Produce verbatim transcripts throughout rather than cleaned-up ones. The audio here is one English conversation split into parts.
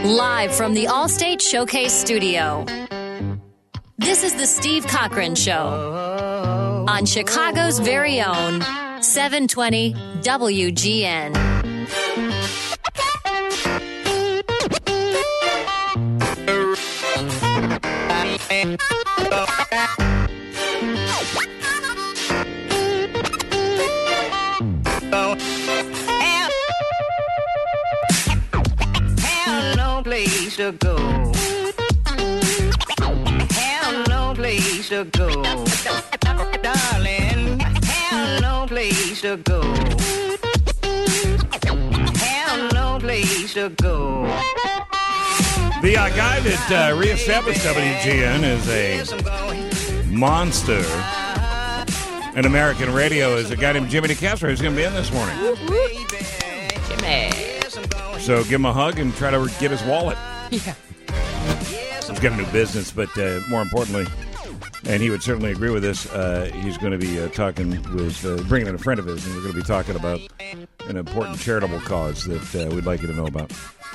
Live from the Allstate Showcase Studio. This is the Steve Cochran Show on Chicago's very own seven twenty W G N. Place to go. Have no place to go. Darling, have no place to go. Have no place to go. The uh, guy that uh, reestablished W G N is a monster in American radio is a guy named Jimmy DeCastro who's going to be in this morning. Jimmy. So give him a hug and try to get his wallet. Yeah. He's got a new business, but uh, more importantly, and he would certainly agree with this, uh, he's going to be uh, talking with, uh, bringing in a friend of his, and we're going to be talking about an important charitable cause that uh, we'd like you to know about.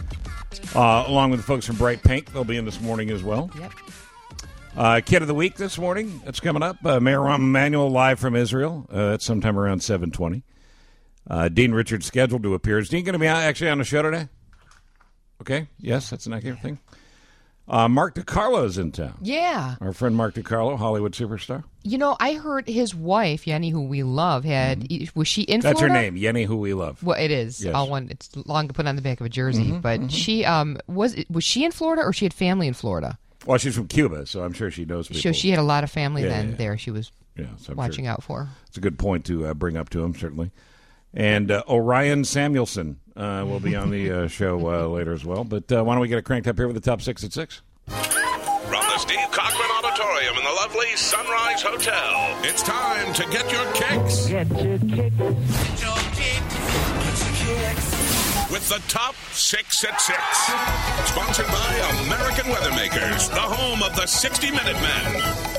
Uh, along with the folks from Bright Pink, they'll be in this morning as well. Yep. Uh, Kid of the Week this morning, that's coming up. Uh, Mayor Rahm Emanuel live from Israel. Uh, that's sometime around seven twenty. Uh, Dean Richards scheduled to appear. Is Dean going to be actually on the show today? Okay. Yes, that's an accurate thing. Uh, Mark DiCarlo's in town. Yeah. Our friend Mark DiCarlo, Hollywood superstar. You know, I heard his wife, Yenny, who we love, had, mm-hmm. was she in That's Florida? her name, Yenny, who we love. Well, it is. Yes. All one. It's long to put on the back of a jersey. Mm-hmm, but mm-hmm. she, um, was was she in Florida or she had family in Florida? Well, she's from Cuba, so I'm sure she knows people. So she had a lot of family yeah, then yeah. there. She was yeah, so watching sure. out for. It's a good point to uh, bring up to him, certainly. And uh, Orion Samuelson uh, will be on the uh, show uh, later as well. But uh, why don't we get it cranked up here with the top six at six? From the Steve Cochran Auditorium in the lovely Sunrise Hotel, it's time to get your kicks. Get your kicks. Get your kicks. Get your kicks. With the top six at six. Sponsored by American Weathermakers, the home of the sixty minute men.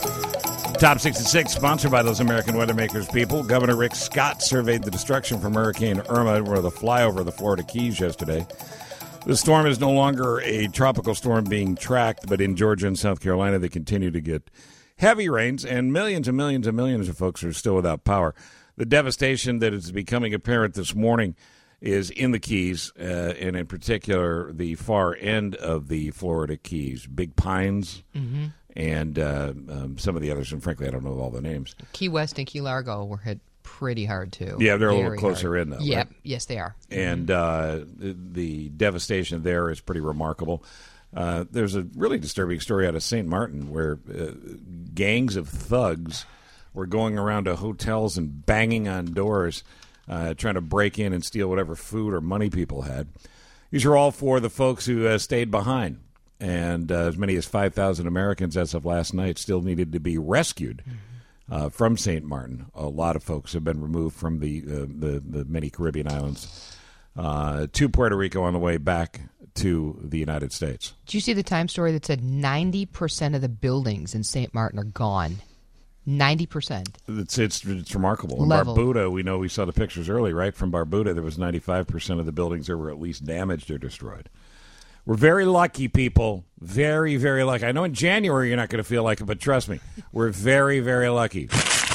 Top six at six, sponsored by those American Weathermakers people. Governor Rick Scott surveyed the destruction from Hurricane Irma with a flyover of the Florida Keys yesterday. The storm is no longer a tropical storm being tracked, but in Georgia and South Carolina, they continue to get heavy rains, and millions and millions and millions of folks are still without power. The devastation that is becoming apparent this morning is in the Keys, uh, and in particular, the far end of the Florida Keys, Big Pines, mm-hmm. and uh, um, some of the others, and frankly, I don't know all the names. Key West and Key Largo were hit pretty hard, too. Yeah, they're Very a little closer hard. in, though. Yep. Right? Yes, they are. And uh, the, the devastation there is pretty remarkable. Uh, there's a really disturbing story out of Saint Martin where uh, gangs of thugs were going around to hotels and banging on doors, uh, trying to break in and steal whatever food or money people had. These are all for the folks who uh, stayed behind. And uh, as many as five thousand Americans as of last night still needed to be rescued. Mm-hmm. Uh, from Saint Martin. A lot of folks have been removed from the uh, the, the many Caribbean islands uh, to Puerto Rico on the way back to the United States. Did you see the Time story that said ninety percent of the buildings in Saint Martin are gone? ninety percent. It's it's, it's remarkable. In Level. Barbuda, we know we saw the pictures early, right? From Barbuda, there was ninety-five percent of the buildings that were at least damaged or destroyed. We're very lucky, people. Very, very lucky. I know in January you're not going to feel like it, but trust me, we're very, very lucky.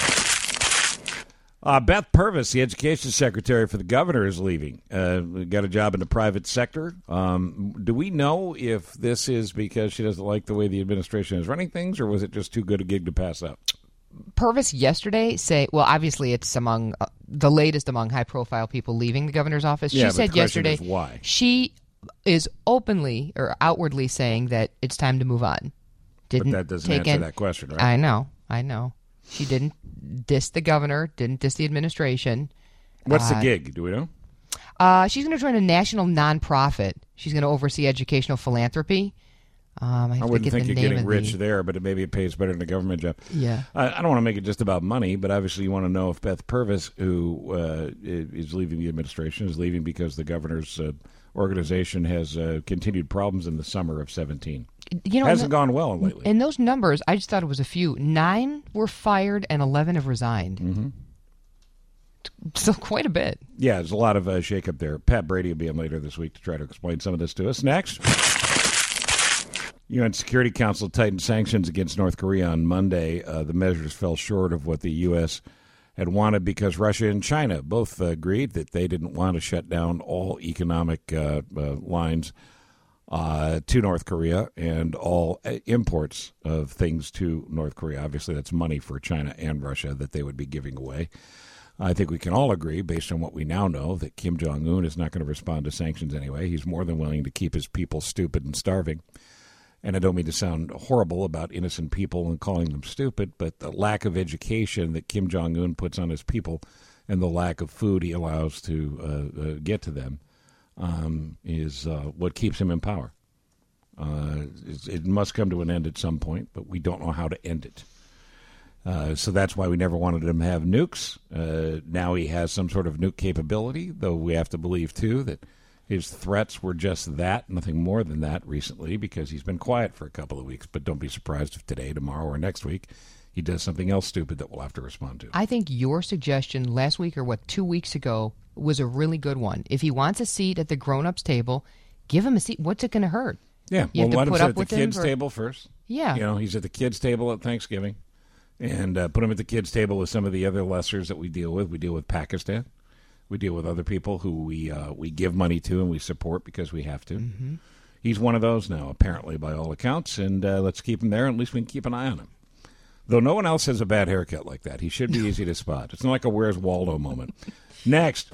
Uh, Beth Purvis, the education secretary for the governor, is leaving. Uh, got a job in the private sector. Um, do we know if this is because she doesn't like the way the administration is running things, or was it just too good a gig to pass up? Purvis yesterday say, well, obviously it's among uh, the latest among high-profile people leaving the governor's office. Yeah, she but said the question yesterday is why? She is openly or outwardly saying that it's time to move on. Didn't but that doesn't take answer in, that question, right? I know, I know. She didn't diss the governor, didn't diss the administration. What's uh, the gig? Do we know? Uh, she's going to join a national nonprofit. She's going to oversee educational philanthropy. Um, I, I wouldn't think the you're getting rich the... there, but it, maybe it pays better than a government job. Yeah. I, I don't want to make it just about money, but obviously you want to know if Beth Purvis, who uh, is leaving the administration, is leaving because the governor's uh, organization has uh, continued problems in the summer of seventeen. You know, hasn't the, gone well lately. In those numbers, I just thought it was a few. Nine were fired and eleven have resigned. Mm-hmm. still quite a bit. Yeah, there's a lot of uh, shakeup there. Pat Brady will be in later this week to try to explain some of this to us. Next, U N Security Council tightened sanctions against North Korea on Monday. Uh, the measures fell short of what the U S had wanted because Russia and China both uh, agreed that they didn't want to shut down all economic uh, uh, lines uh, to North Korea and all uh, imports of things to North Korea. Obviously, that's money for China and Russia that they would be giving away. I think we can all agree, based on what we now know, that Kim Jong-un is not going to respond to sanctions anyway. He's more than willing to keep his people stupid and starving. And I don't mean to sound horrible about innocent people and calling them stupid, but the lack of education that Kim Jong-un puts on his people and the lack of food he allows to uh, uh, get to them um, is uh, what keeps him in power. Uh, it must come to an end at some point, but we don't know how to end it. Uh, so that's why we never wanted him to have nukes. Uh, now he has some sort of nuke capability, though we have to believe, too, that his threats were just that, nothing more than that recently, because he's been quiet for a couple of weeks. But don't be surprised if today, tomorrow, or next week he does something else stupid that we'll have to respond to. I think your suggestion last week or, what, two weeks ago was a really good one. If he wants a seat at the grown-ups table, give him a seat. What's it going to hurt? Yeah, you well, let him sit at the him kids' or... table first. Yeah. You know, he's at the kids' table at Thanksgiving. And uh, put him at the kids' table with some of the other lessers that we deal with. We deal with Pakistan. We deal with other people who we uh, we give money to and we support because we have to. Mm-hmm. He's one of those now, apparently, by all accounts, and uh, let's keep him there, and at least we can keep an eye on him. Though no one else has a bad haircut like that. He should be easy to spot. It's not like a Where's Waldo moment. Next.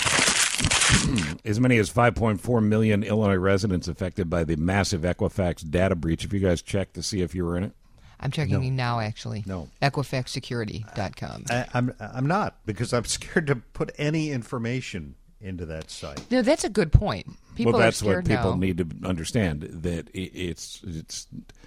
As many as five point four million Illinois residents affected by the massive Equifax data breach. Have you guys checked to see if you were in it? I'm checking no. now, actually. No. Equifax Security dot com. I, I'm I'm not, because I'm scared to put any information into that site. No, that's a good point. People well, that's are scared what people now. need to understand, that it, it's it's.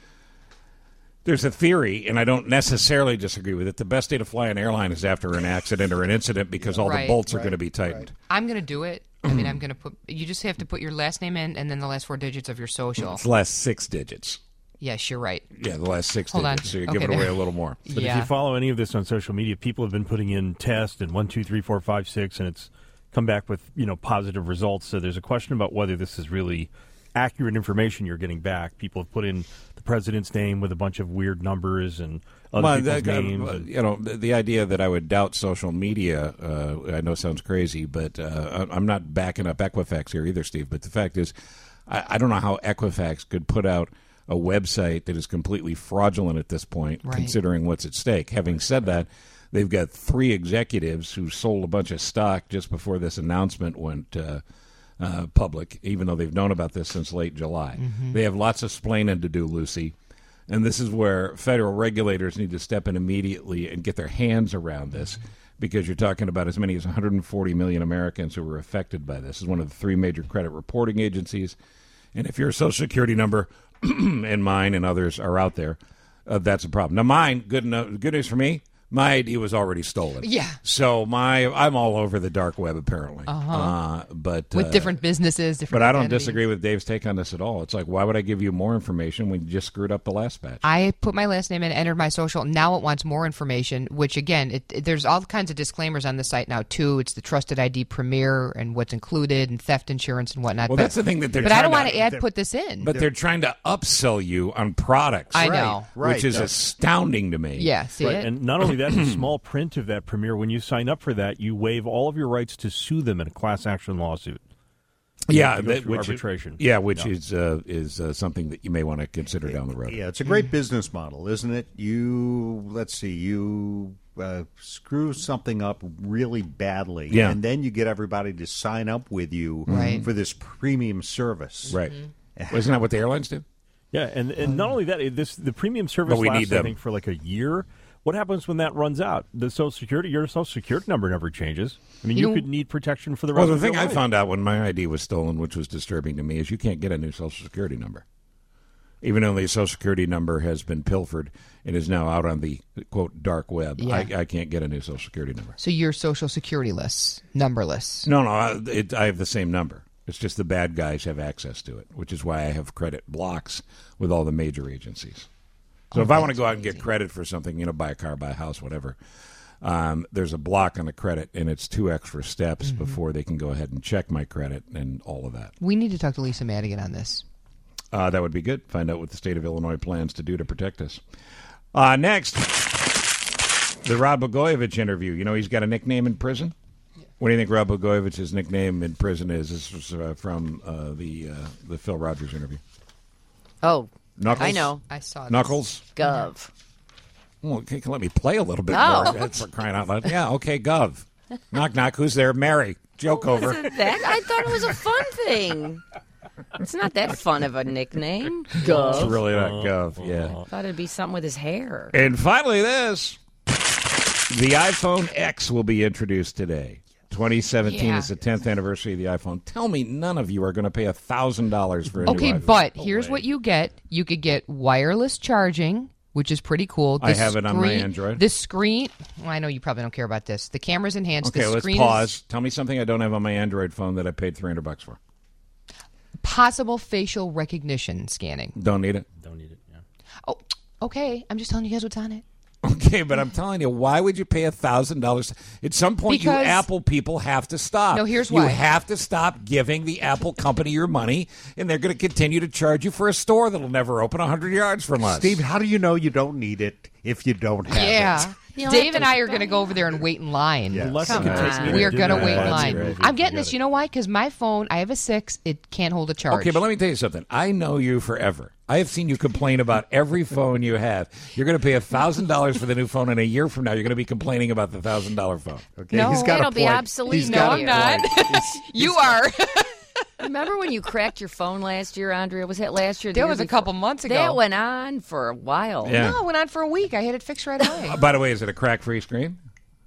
There's a theory, and I don't necessarily disagree with it. The best day to fly an airline is after an accident or an incident because all right, the bolts are right, going to be tightened. Right. I'm going to do it. I mean, I'm going to put. You just have to put your last name in and then the last four digits of your social. It's the last six digits. Yes, you're right. Yeah, the last six Hold digits. on. So you Okay, give it there. away a little more. But yeah. if you follow any of this on social media, people have been putting in test and one, two, three, four, five, six, and it's come back with, you know, positive results. So there's a question about whether this is really accurate information you're getting back. People have put in the president's name with a bunch of weird numbers and other Well, people's that, names. uh, and, you know, the, the idea that I would doubt social media, uh, I know sounds crazy, but uh, I'm not backing up Equifax here either, Steve. But the fact is, I, I don't know how Equifax could put out a website that is completely fraudulent at this point, right. considering what's at stake. Having said that, they've got three executives who sold a bunch of stock just before this announcement went uh, uh, public, even though they've known about this since late July. Mm-hmm. They have lots of splaining to do, Lucy. And this is where federal regulators need to step in immediately and get their hands around this, because you're talking about as many as one hundred forty million Americans who were affected by this. This is one of the three major credit reporting agencies. And if your Social Security number and mine and others are out there, uh, that's a problem. Now, mine, good, no, good news for me, my I D was already stolen. Yeah. So my I'm all over the dark web, apparently. Uh-huh. Uh, but With uh, different businesses, different But I don't identities. disagree with Dave's take on this at all. It's like, why would I give you more information when you just screwed up the last batch? I put my last name in, entered my social. Now it wants more information, which, again, it, it, there's all kinds of disclaimers on the site now, too. It's the Trusted I D Premier and what's included and theft insurance and whatnot. Well, but, that's the thing that they're But trying I don't to- want to add put this in. But they're trying to upsell you on products. I Right, know. right. Which is That's- astounding to me. Yeah, see right, it? and not only that, the small print of that Premier, when you sign up for that, you waive all of your rights to sue them in a class action lawsuit. Yeah, to go that, through which arbitration. Yeah, which Yeah. is uh, is uh, something that you may want to consider down the road. Yeah, it's a great business model, isn't it? You, let's see, you uh, screw something up really badly, Yeah. and then you get everybody to sign up with you Right. for this premium service. Right. Isn't that what the airlines do? Yeah, and, and not only that, it- this the premium service But we lasts, need them. I think, for like a year. What happens when that runs out? The Social Security, your Social Security number never changes. I mean, you, You- could need protection for the rest Well, the of your thing I life. found out when my I D was stolen, which was disturbing to me, is you can't get a new Social Security number. Even though the Social Security number has been pilfered and is now out on the, quote, dark web, Yeah. I, I can't get a new Social Security number. So you're Social Security-less, numberless. No, no, I, it, I have the same number. It's just the bad guys have access to it, which is why I have credit blocks with all the major agencies. So Oh, if I want to that's go out and get crazy. credit for something, you know, buy a car, buy a house, whatever, Um, there's a block on the credit, and it's two extra steps Mm-hmm. before they can go ahead and check my credit and all of that. We need to talk to Lisa Madigan on this. Uh, that would be good. Find out what the state of Illinois plans to do to protect us. Uh, next, the Rod Blagojevich interview. You know he's got a nickname in prison? What do you think Rod Blagojevich's nickname in prison is? This was uh, from uh, the uh, the Phil Rogers interview. Oh, Knuckles? I know. I saw this. Knuckles? Gov. Well, can you let me play a little bit No. more? That's for crying out loud. Yeah, okay, Gov. Knock, knock. Who's there? Mary. Joke over. That I thought it was a fun thing. It's not that fun of a nickname. Gov. It's really not Gov, yeah. Thought it'd be something with his hair. And finally, this. The iPhone X will be introduced today. twenty seventeen Yeah. is the tenth anniversary of the iPhone. Tell me none of you are going to pay one thousand dollars for a Okay, new iPhone. but here's what you get. You could get wireless charging, which is pretty cool. The I have it on my screen- Android. The screen, well, I know you probably don't care about this. The camera's enhanced. Okay, the let's screen pause. Is Tell me something I don't have on my Android phone that I paid three hundred bucks for. possible facial recognition scanning. Don't need it. Don't need it. Yeah. Oh, okay. I'm just telling you guys what's on it. Okay, but I'm telling you, why would you pay one thousand dollars? At some point, Because- you Apple people have to stop. No, here's You why. have to stop giving the Apple company your money, and they're going to continue to charge you for a store that'll never open one hundred yards from us. Steve, how do you know you don't need it if you don't have Yeah. it? You know, Dave I and I are going to go over there and wait in line. Yeah. Unless Come it can take on. me We are do going to that. wait in That's line. great. I'm getting this. You know why? Because my phone, I have a six. It can't hold a charge. Okay, but let me tell you something. I know you forever. I have seen you complain about every phone you have. You're going to pay one thousand dollars for the new phone, and a year from now, you're going to be complaining about the one thousand dollars phone. Okay, No, he's got it'll a be point. obsolete He's in got a a year. I'm point. not. You are. Remember when you cracked your phone last year, Andrea? Was that last year? or the That year was a before? couple months ago. That went on for a while. Yeah. No, it went on for a week. I had it fixed right away. Uh, by the way, is it a crack-free screen?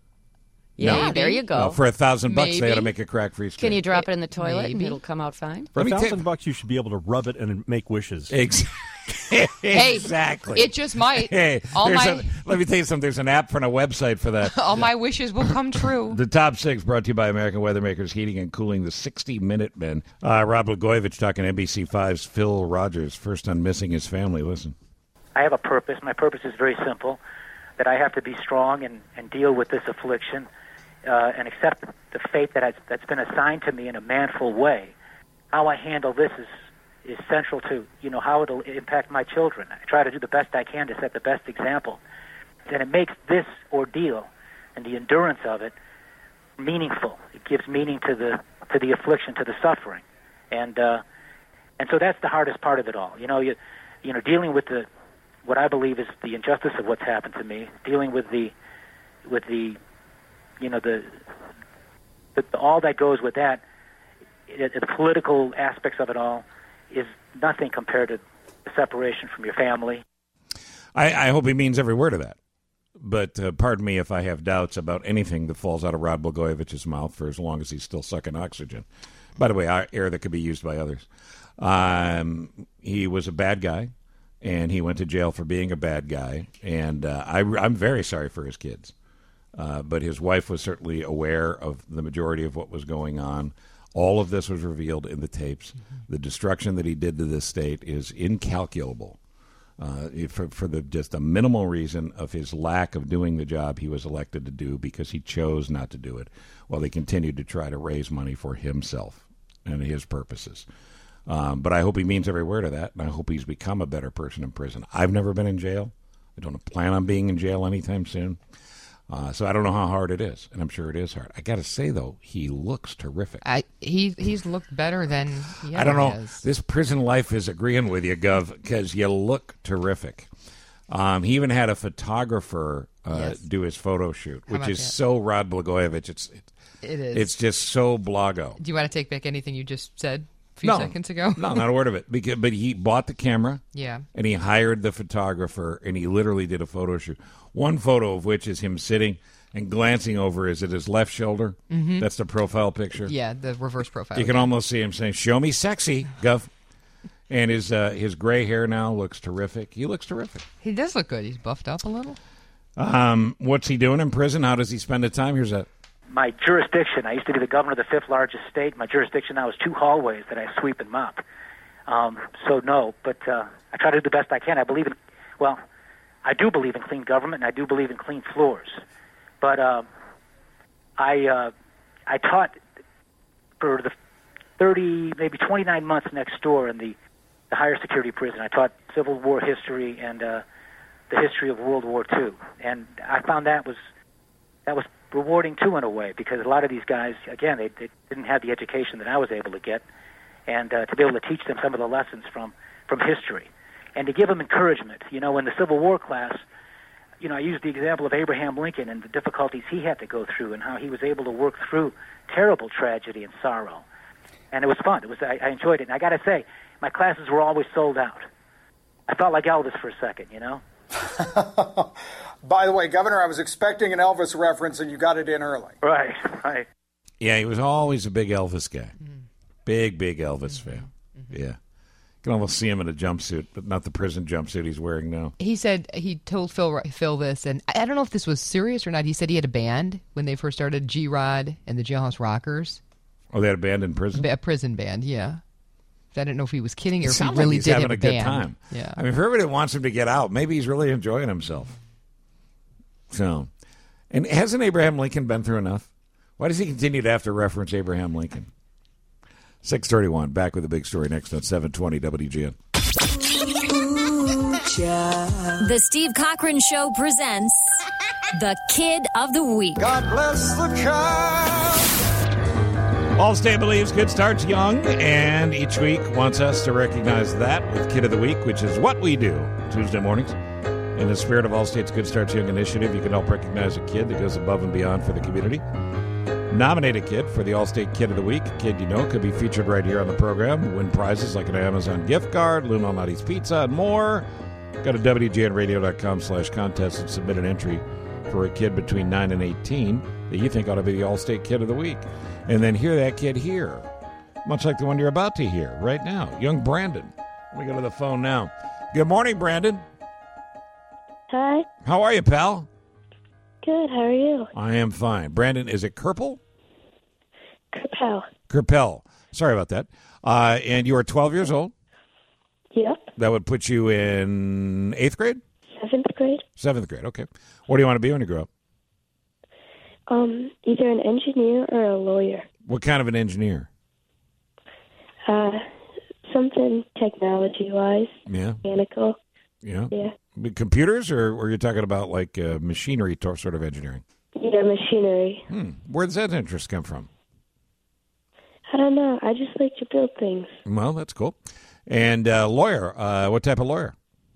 Yeah, Maybe. there you go. No, for a thousand bucks, they Maybe. ought to make a crack-free screen. Can you drop it in the toilet and Maybe. it'll come out fine? For Let a me thousand take- bucks, you should be able to rub it and make wishes. Exactly. Hey, exactly. It just might. Hey, all there's my a, let me tell you something. There's an app and a website for that. all my wishes will come true. The top six brought to you by American Weathermakers Heating and Cooling, the sixty minute men. Uh, Rod Blagojevich talking to N B C five's Phil Rogers, first on missing his family. Listen. I have a purpose. My purpose is very simple, that I have to be strong and, and deal with this affliction uh, and accept the fate that has, that's been assigned to me in a manful way. How I handle this is, is central to, you know, how it'll impact my children. I try to do the best I can to set the best example. And it makes this ordeal and the endurance of it meaningful. It gives meaning to the to the affliction, to the suffering. And uh, and so that's the hardest part of it all. You know, you you know, dealing with the what I believe is the injustice of what's happened to me, dealing with the, with the, you know, the, the all that goes with that, it, the political aspects of it all, is nothing compared to the separation from your family. I, I hope he means every word of that. But uh, pardon me if I have doubts about anything that falls out of Rod Blagojevich's mouth for as long as he's still sucking oxygen. By the way, our air that could be used by others. Um, he was a bad guy, and he went to jail for being a bad guy. And uh, I, I'm very sorry for his kids. Uh, but his wife was certainly aware of the majority of what was going on. All of this was revealed in the tapes. Mm-hmm. The destruction that he did to this state is incalculable. Uh, for, for the just a minimal reason of his lack of doing the job he was elected to do, because he chose not to do it while they continued to try to raise money for himself and his purposes. Um, but I hope he means every word of that, and I hope he's become a better person in prison. I've never been in jail. I don't plan on being in jail anytime soon. Uh, so I don't know how hard it is, and I'm sure it is hard. I got to say, though, he looks terrific. I, he he's looked better than he I don't know. ever has. This prison life is agreeing with you, Gov, because you look terrific. Um, he even had a photographer uh, Yes. do his photo shoot, How which about is that? so Rod Blagojevich. It's it, It is. it's just so Blago. Do you want to take back anything you just said a few No. seconds ago? No, not a word of it. Because, but he bought the camera. Yeah. And he hired the photographer, and he literally did a photo shoot. One photo of which is him sitting and glancing over is at his left shoulder. Mm-hmm. That's the profile picture. Yeah, the reverse profile. You can almost see him saying, "Show me sexy, Gov." And his uh, his gray hair now looks terrific. He looks terrific. He does look good. He's buffed up a little. Um, what's he doing in prison? How does he spend the time? Here's that. My jurisdiction, I used to be the governor of the fifth largest state. My jurisdiction now is two hallways that I sweep and mop. Um, so no, but uh, I try to do the best I can. I believe in, well, I do believe in clean government, and I do believe in clean floors. But um, I uh, I taught for the thirty, maybe twenty-nine months next door in the, the higher security prison. I taught Civil War history and uh, the history of World War Two, and I found that was that was rewarding too in a way, because a lot of these guys, again, they, they didn't have the education that I was able to get, and uh, to be able to teach them some of the lessons from, from history, and to give them encouragement. You know, in the Civil War class, you know, I used the example of Abraham Lincoln and the difficulties he had to go through, and how he was able to work through terrible tragedy and sorrow, and it was fun. It was I, I enjoyed it, and I got to say, my classes were always sold out. I felt like Elvis for a second, you know. By the way, Governor, I was expecting an Elvis reference, and you got it in early. Right, right. Yeah, he was always a big Elvis guy. Mm. Big, big Elvis mm-hmm. fan. Mm-hmm. Yeah. You can almost see him in a jumpsuit, but not the prison jumpsuit he's wearing now. He said, he told Phil Phil this, and I don't know if this was serious or not. He said he had a band when they first started, G-Rod and the Jailhouse Rockers. Oh, they had a band in prison? A prison band, yeah. I didn't know if he was kidding or it if he really like he's did having have a, a good band. time. Yeah. I mean, for everybody that wants him to get out, maybe he's really enjoying himself. So, and hasn't Abraham Lincoln been through enough? Why does he continue to have to reference Abraham Lincoln? six thirty-one, back with a big story next on seven twenty W G N. The Steve Cochran Show presents the Kid of the Week. God bless the child. Allstate believes good starts young, and each week wants us to recognize that with Kid of the Week, which is what we do Tuesday mornings. In the spirit of Allstate's Good Starts Young initiative, you can help recognize a kid that goes above and beyond for the community. Nominate a kid for the Allstate Kid of the Week. A kid you know could be featured right here on the program. Win prizes like an Amazon gift card, Lou Malnati's Pizza, and more. Go to W G N radio dot com slash contest and submit an entry for a kid between nine and eighteen that you think ought to be the Allstate Kid of the Week. And then hear that kid here, much like the one you're about to hear right now, young Brandon. Let me go to the phone now. Good morning, Brandon. Hi. How are you, pal? Good. How are you? I am fine. Brandon, is it Kerpel? Kerpel. Kerpel. Sorry about that. Uh, and you are twelve years old? Yep. That would put you in eighth grade? Seventh grade. Seventh grade, okay. What do you want to be when you grow up? Um, either an engineer or a lawyer. What kind of an engineer? Uh, something technology-wise. Yeah. Mechanical. Yeah. Yeah. Computers, or were you talking about like uh, machinery to- sort of engineering? Yeah, machinery. Hmm. Where does that interest come from? I don't know. I just like to build things. Well, that's cool. And uh, lawyer, uh, what type of lawyer?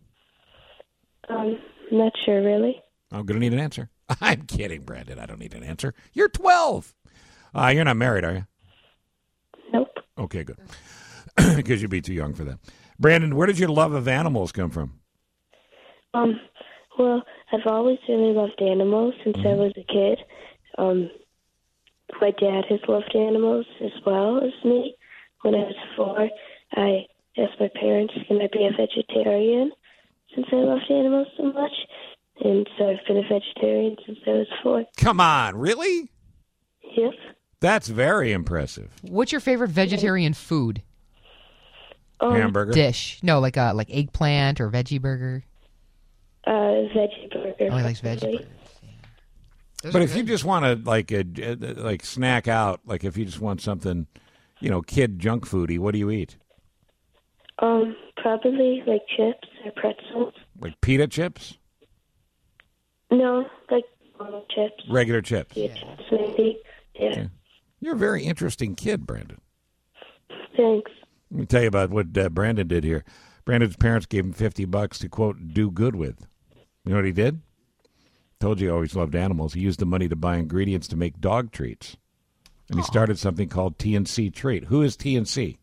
Um, not sure, really. I'm going to need an answer. I'm kidding, Brandon. I don't need an answer. You're twelve. Uh, you're not married, are you? Nope. Okay, good. Because you'd be too young for that. Brandon, where did your love of animals come from? Um, well, I've always really loved animals since mm-hmm. I was a kid. Um, my dad has loved animals as well as me. When I was four, I asked my parents, can I be a vegetarian since I loved animals so much? And so I've been a vegetarian since I was four. Come on, really? Yep. That's very impressive. What's your favorite vegetarian food? Um, Hamburger? Dish. No, like a like eggplant or veggie burger. Uh, veggie burger. Oh, he likes veggie burgers. Yeah. But if good. you just want to like a, like snack out, like if you just want something, you know, kid junk foody, what do you eat? Um, probably like chips or pretzels. Like pita chips? No, like normal chips. Regular chips. Yeah, chips maybe. Yeah. Okay. You're a very interesting kid, Brandon. Thanks. Let me tell you about what uh, Brandon did here. Brandon's parents gave him fifty bucks to, quote, do good with. You know what he did? Told you he always loved animals. He used the money to buy ingredients to make dog treats. And he started something called T N C Treat. Who is T N C?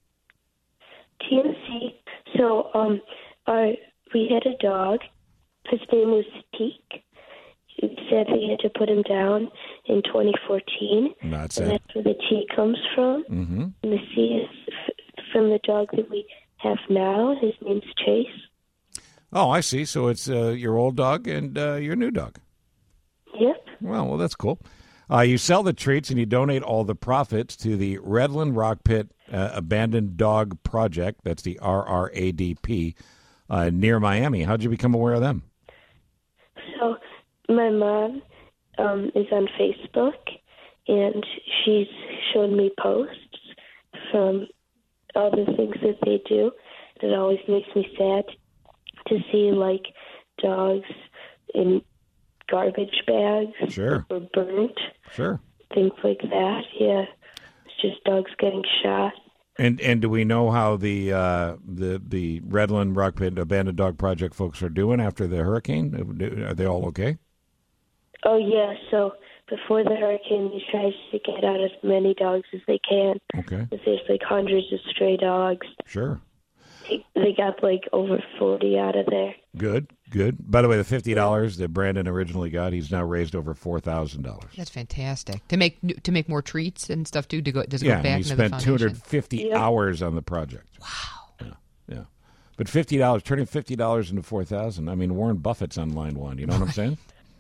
T N C. So, um, our, we had a dog. His name was Teak. He said we had to put him down in twenty fourteen. That's and it. That's where the T comes from. Mm-hmm. And the C is f- from the dog that we have now. His name's Chase. Oh, I see. So it's uh, your old dog and uh, your new dog. Yep. Well, well, that's cool. Uh, you sell the treats and you donate all the profits to the Redland Rock Pit uh, Abandoned Dog Project. That's the R R A D P uh, near Miami. How'd you become aware of them? So my mom um, is on Facebook, and she's shown me posts from all the things that they do. It always makes me sad to see, like, dogs in garbage bags Sure. or burnt, Sure. things like that. Yeah, it's just dogs getting shot. And and do we know how the uh, the the Redland Rock Pit Abandoned Dog Project folks are doing after the hurricane? Are they all okay? Oh, yeah, so before the hurricane, they tried to get out as many dogs as they can. Okay. There's, like, hundreds of stray dogs. Sure. They, they got, like, over forty out of there. Good. Good. By the way, the fifty dollars that Brandon originally got, he's now raised over four thousand dollars. That's fantastic. To make to make more treats and stuff too. To go does it Yeah, go back and he into the spent two foundation? hundred fifty Yeah. hours on the project. Wow. Yeah, yeah. But fifty dollars, turning fifty dollars into four thousand. I mean, Warren Buffett's on line one. You know what I'm saying?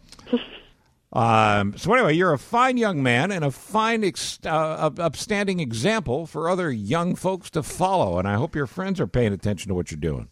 um. So anyway, you're a fine young man and a fine, ex- uh, upstanding example for other young folks to follow. And I hope your friends are paying attention to what you're doing.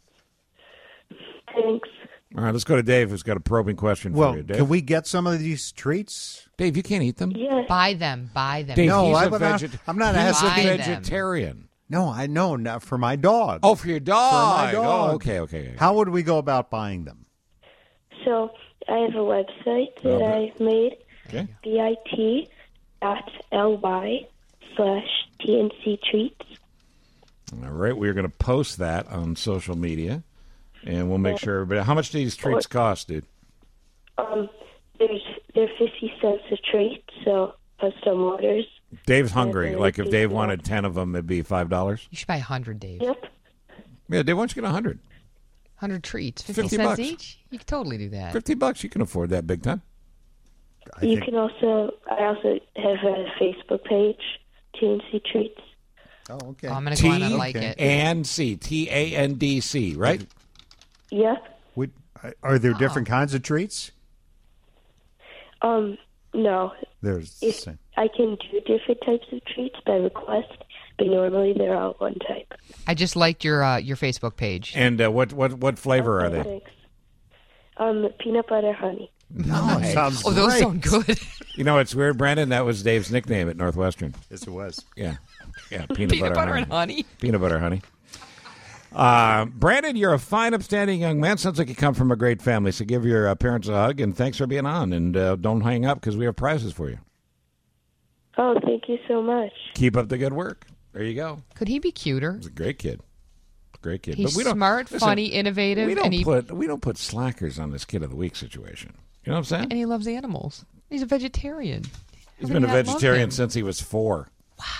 Thanks. All right, let's go to Dave, who's got a probing question Well, for you. Dave, can we get some of these treats? Dave, you can't eat them. Yeah. Buy them. Buy them. Dave, No, he's I a would not- veget- I'm not he's asking- a Buy them. vegetarian. No, I know, not for my dog. Oh, for your dog. For my dog. Oh, okay, okay. How would we go about buying them? So I have a website that Okay. I made, Okay. bit dot ly slash TNC treats. All right, we're going to post that on social media, and we'll make sure. But how much do these treats cost, dude? Um, there's they're fifty cents a treat, so plus some orders. Dave's hungry. Yeah, Like if yeah. Dave wanted ten of them, it'd be five dollars. You should buy a hundred, Dave. Yep. Yeah, Dave, why don't you get a hundred? Hundred treats, fifty, fifty cents bucks. each. You could totally do that. Fifty bucks, you can afford that big time. I you think- can also I also have a Facebook page, T N C treats. Oh, okay. Oh, I'm gonna go on and like okay. it. and C T A N D C, right? Yep. Would, are there different kinds of treats? Um, no. There's If I can do different types of treats by request, but normally they're all one type. I just liked your uh, your Facebook page. And uh, what what what flavor are they? Thanks. Um, peanut butter honey. no, it sounds Oh, those great. sound good. You know, it's weird, Brandon. That was Dave's nickname at Northwestern. Yes, it was. Yeah, yeah, peanut, Peanut butter honey. and honey. Peanut butter honey. Uh, Brandon, you're a fine, upstanding young man. Sounds like you come from a great family. So give your uh, parents a hug, and thanks for being on. And uh, don't hang up because we have prizes for you. Oh, thank you so much. Keep up the good work. There you go. Could he be cuter? He's a great kid. Great kid. He's but we don't, smart, listen, funny, innovative, We don't and he put we don't put slackers on this kid of the week situation. You know what I'm saying? and he loves animals. He's a vegetarian. He's How been can a you not love vegetarian him? since he was four.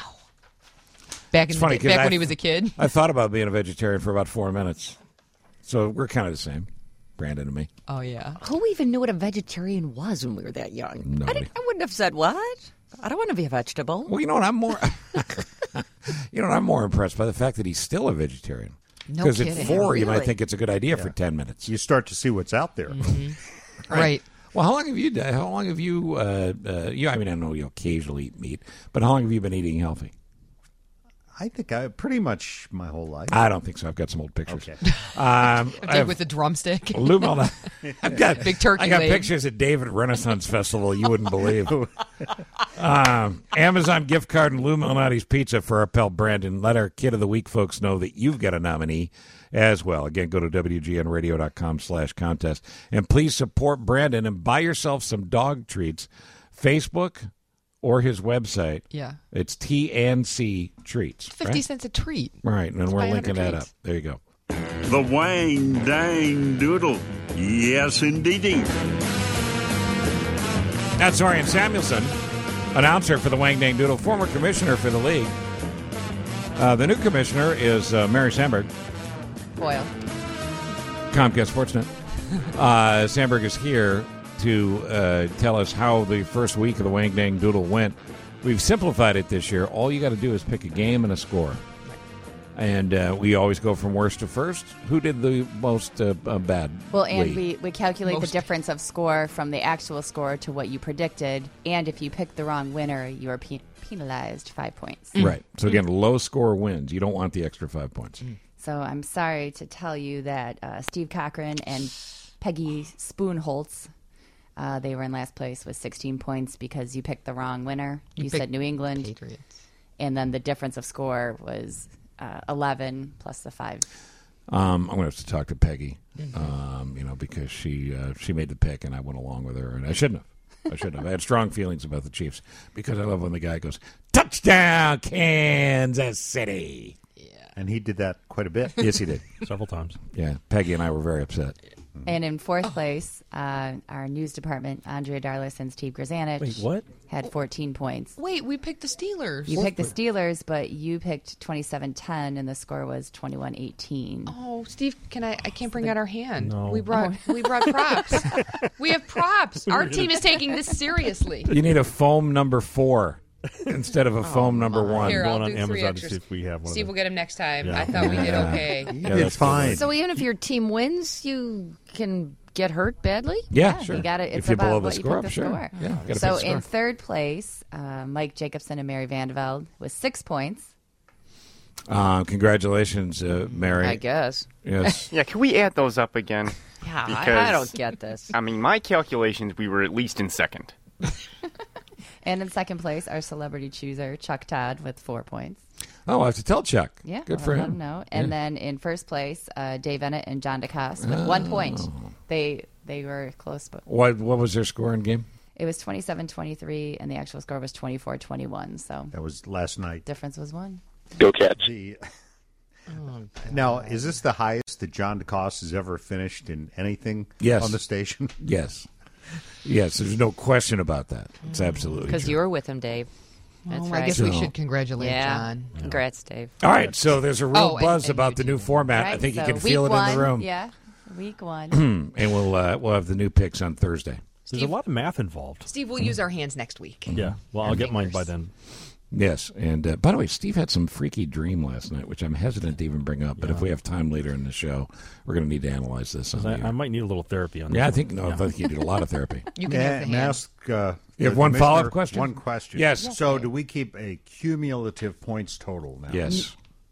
Back It's in funny the, 'cause back I- when he was a kid. I thought about being a vegetarian for about four minutes. So we're kind of the same, Brandon and me. Oh yeah. Who even knew what a vegetarian was when we were that young? I, Nobody. didn't, I wouldn't have said what. I don't want to be a vegetable. Well, you know what? I'm more. you know what? I'm more impressed by the fact that he's still a vegetarian. No Because at kidding. four, you might Really? think it's a good idea for ten minutes. You start to see what's out there. Right. Well, how long have you? done- How long have you? Uh, uh, you? I mean, I know you occasionally eat meat, but how long have you been eating healthy? I think I pretty much my whole life. I don't think so. I've got some old pictures. Okay. Um, I Dave have with the drumstick. Lou Malnati. I've got Big turkey I got leg. pictures at David Renaissance Festival. You wouldn't believe. um, Amazon gift card and Lou Malnati's pizza for our pal Brandon. Let our Kid of the Week folks know that you've got a nominee as well. Again, go to W G N radio dot com slash contest. And please support Brandon and buy yourself some dog treats. Facebook or his website. Yeah. It's T N C Treats. Fifty right? cents a treat. Right, and Let's we're buy linking one that hundred up. There you go. The Wang Dang Doodle. Yes, indeedy. That's Orion Samuelson, announcer for the Wang Dang Doodle, former commissioner for the league. Uh, the new commissioner is uh, Mary Sandberg, Boyle. Comcast Sportsnet. Uh, Sandberg is here to uh, tell us how the first week of the Wang Dang Doodle went. We've simplified it this year. All you got to do is pick a game and a score. And uh, we always go from worst to first. Who did the most uh, uh, bad? Well, and league? we, we calculate Most. the difference of score from the actual score to what you predicted. And if you pick the wrong winner, you are pe- penalized five points. Right. So again, low score wins. You don't want the extra five points. So I'm sorry to tell you that uh, Steve Cochran and Peggy Spoonholtz Uh, they were in last place with sixteen points because you picked the wrong winner. You You, picked said New England. Patriots. And then the difference of score was uh, eleven plus the five. Um, I'm going to have to talk to Peggy, Mm-hmm. um, you know, because she uh, she made the pick and I went along with her, and I shouldn't have. I shouldn't have. I had strong feelings about the Chiefs because I love when the guy goes, touchdown, Kansas City. And he did that quite a bit. Yes, he did. Several times. Yeah, Peggy and I were very upset. And in fourth place, uh, our news department, Andrea Darlis and Steve Grzanich Wait, what? had fourteen points. Wait, we picked the Steelers. You picked the Steelers, but you picked twenty-seven ten, and the score was twenty-one eighteen. Oh, Steve, can I? I can't bring out our hand. No. We brought we brought props. We have props. Our team is taking this seriously. You need a foam number four instead of a foam number one. Here, I'll Going do on three Amazon to extras. see if we have one of Steve them. will get him next time. Yeah. I thought we did Yeah. okay. You Yeah, did that's fine. So even if your team wins, you can get hurt badly? Yeah, sure. You got it. It's if you about blow the what you score pick up, the sure. score. Yeah, gotta So pick the in score. third place, uh, Mike Jacobson and Mary Vandeveld with six points. Uh, congratulations, uh, Mary. I guess. Yes. Yeah, can we add those up again? Yeah, I, Because- I don't get this. I mean, my calculations, we were at least in second. And in second place, our celebrity chooser, Chuck Todd, with four points. Oh, I have to tell Chuck. Yeah, Good well, for let him. him know. And Yeah. then in first place, uh, Dave Ennett and John DeCoste with one point. They they were close, but What what was their score in game? it was twenty-seven twenty-three, and the actual score was twenty-four twenty-one. So That was last night. difference was one. Go Cats. The, now, is this the highest that John DeCoste has ever finished in anything Yes. on the station? Yes. Yes, there's no question about that. It's absolutely Because true. you were with him, Dave. That's Oh, right. I guess we So- should congratulate yeah. John. Congrats, Dave. All right, so there's a real Oh, and- buzz and about you the new too. format. I Right, think you so can feel it week in the one, room. Yeah, week one. And we'll uh, we'll have the new picks on Thursday. There's a lot of math involved. Steve, we'll use our hands next week. Yeah. Well, I'll And get mine fingers. by then. Yes, and uh, by the way, Steve had some freaky dream last night, which I'm hesitant to even bring up. But if we have time later in the show, we're going to need to analyze this. On I, the I air. might need a little therapy on this. Yeah, I one. think no, Yeah. I think you did a lot of therapy. You can May, have the may I hand. ask, uh, You have the one follow-up commissioner question? One question. Yes. So, do we keep a cumulative points total now? Yes.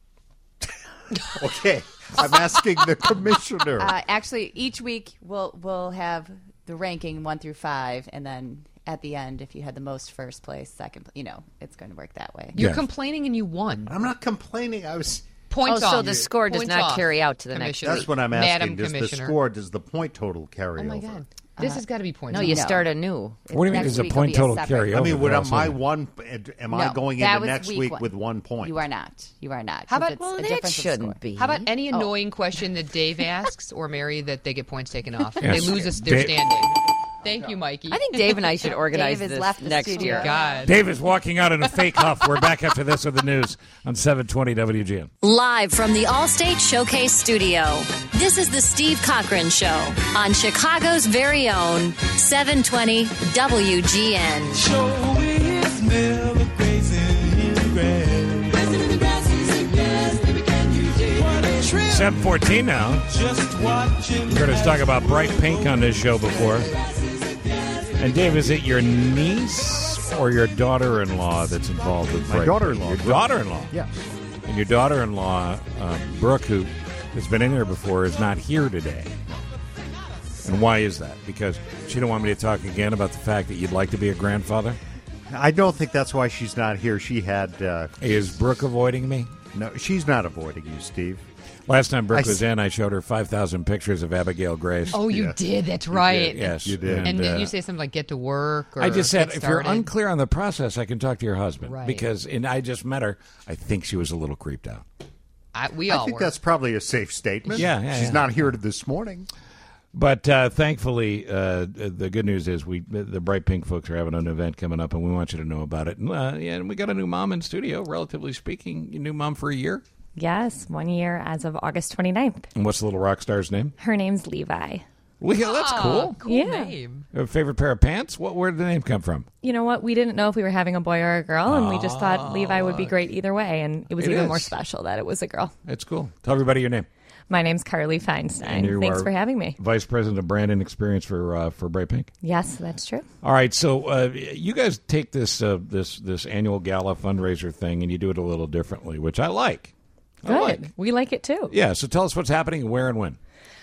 Okay. I'm asking the commissioner. Uh, actually, each week we'll we'll have the ranking one through five, and then at the end, if you had the most first place, second, you know, it's going to work that way. You're Yes. complaining and you won. I'm not complaining. I was. Points Oh, so off. the score does Points not off, carry out to the next Commissioner. That's what I'm asking. Madam Does the Commissioner. score, does the point total carry Oh my over? God, this has got to be points. No, off. you No. start anew. What do you mean? Next Does the week point will be a total separate- carry I over? mean, would for I, us? my one? Am I No, going that into was next week week one. with one point? You are not. You are not. How about- It's Well, a that difference of shouldn't score. be. How about any Oh. annoying question that Dave asks or Mary that they get points taken off? Yes. They lose us their Dave- standing. Thank you, Mikey. I think Dave and I should organize Dave has this left the next studio. year. God. Dave is walking out in a fake huff. We're back after this with the news on seven twenty W G N. Live from the Allstate Showcase Studio, this is the Steve Cochran Show on Chicago's very own seven twenty W G N. seven fourteen now. You heard us talk about bright pink on this show before. And Dave, is it your niece or your daughter-in-law that's involved with My bright daughter-in-law. pink? Your daughter-in-law. Yes. And your daughter-in-law, uh, Brooke, who has been in here before, is not here today. And why is that? Because she didn't want me to talk again about the fact that you'd like to be a grandfather? I don't think that's why she's not here. She had. Uh, Is Brooke avoiding me? no, she's not avoiding you, Steve. Last time Brooke I was s- in, I showed her five thousand pictures of Abigail Grace. Oh, you Yeah. did. That's right. Yes, You did. And, did uh, you say something like "get to work"? Or I just said, "get if you're started"? unclear on the process, I can talk to your husband. Right. Because, and I just met her, I think she was a little creeped out. I, we I all think were. that's probably a safe statement. Yeah, yeah, She's yeah. not here this morning. But uh, thankfully, uh, the good news is we the Bright Pink folks are having an event coming up, and we want you to know about it. And, uh, yeah, and we got a new mom in studio, relatively speaking. A new mom for a year. Yes, one year as of August twenty-ninth. And what's the little rock star's name? Her name's Levi. Well, yeah, that's Ah, cool. Cool Yeah. name. A favorite pair of pants? What? Where did the name come from? You know what? We didn't know if we were having a boy or a girl, and we just thought Levi would be great either way, and it was It even is. more special that it was a girl. It's cool. Tell everybody your name. My name's Carly Feinstein. you Thanks are for having me. Vice President of Brand and Experience for uh, for Bright Pink. Yes, that's true. All right, so uh, you guys take this uh, this this annual gala fundraiser thing and you do it a little differently, which I like. I Good. like. We like it too. Yeah, so tell us what's happening and where and when.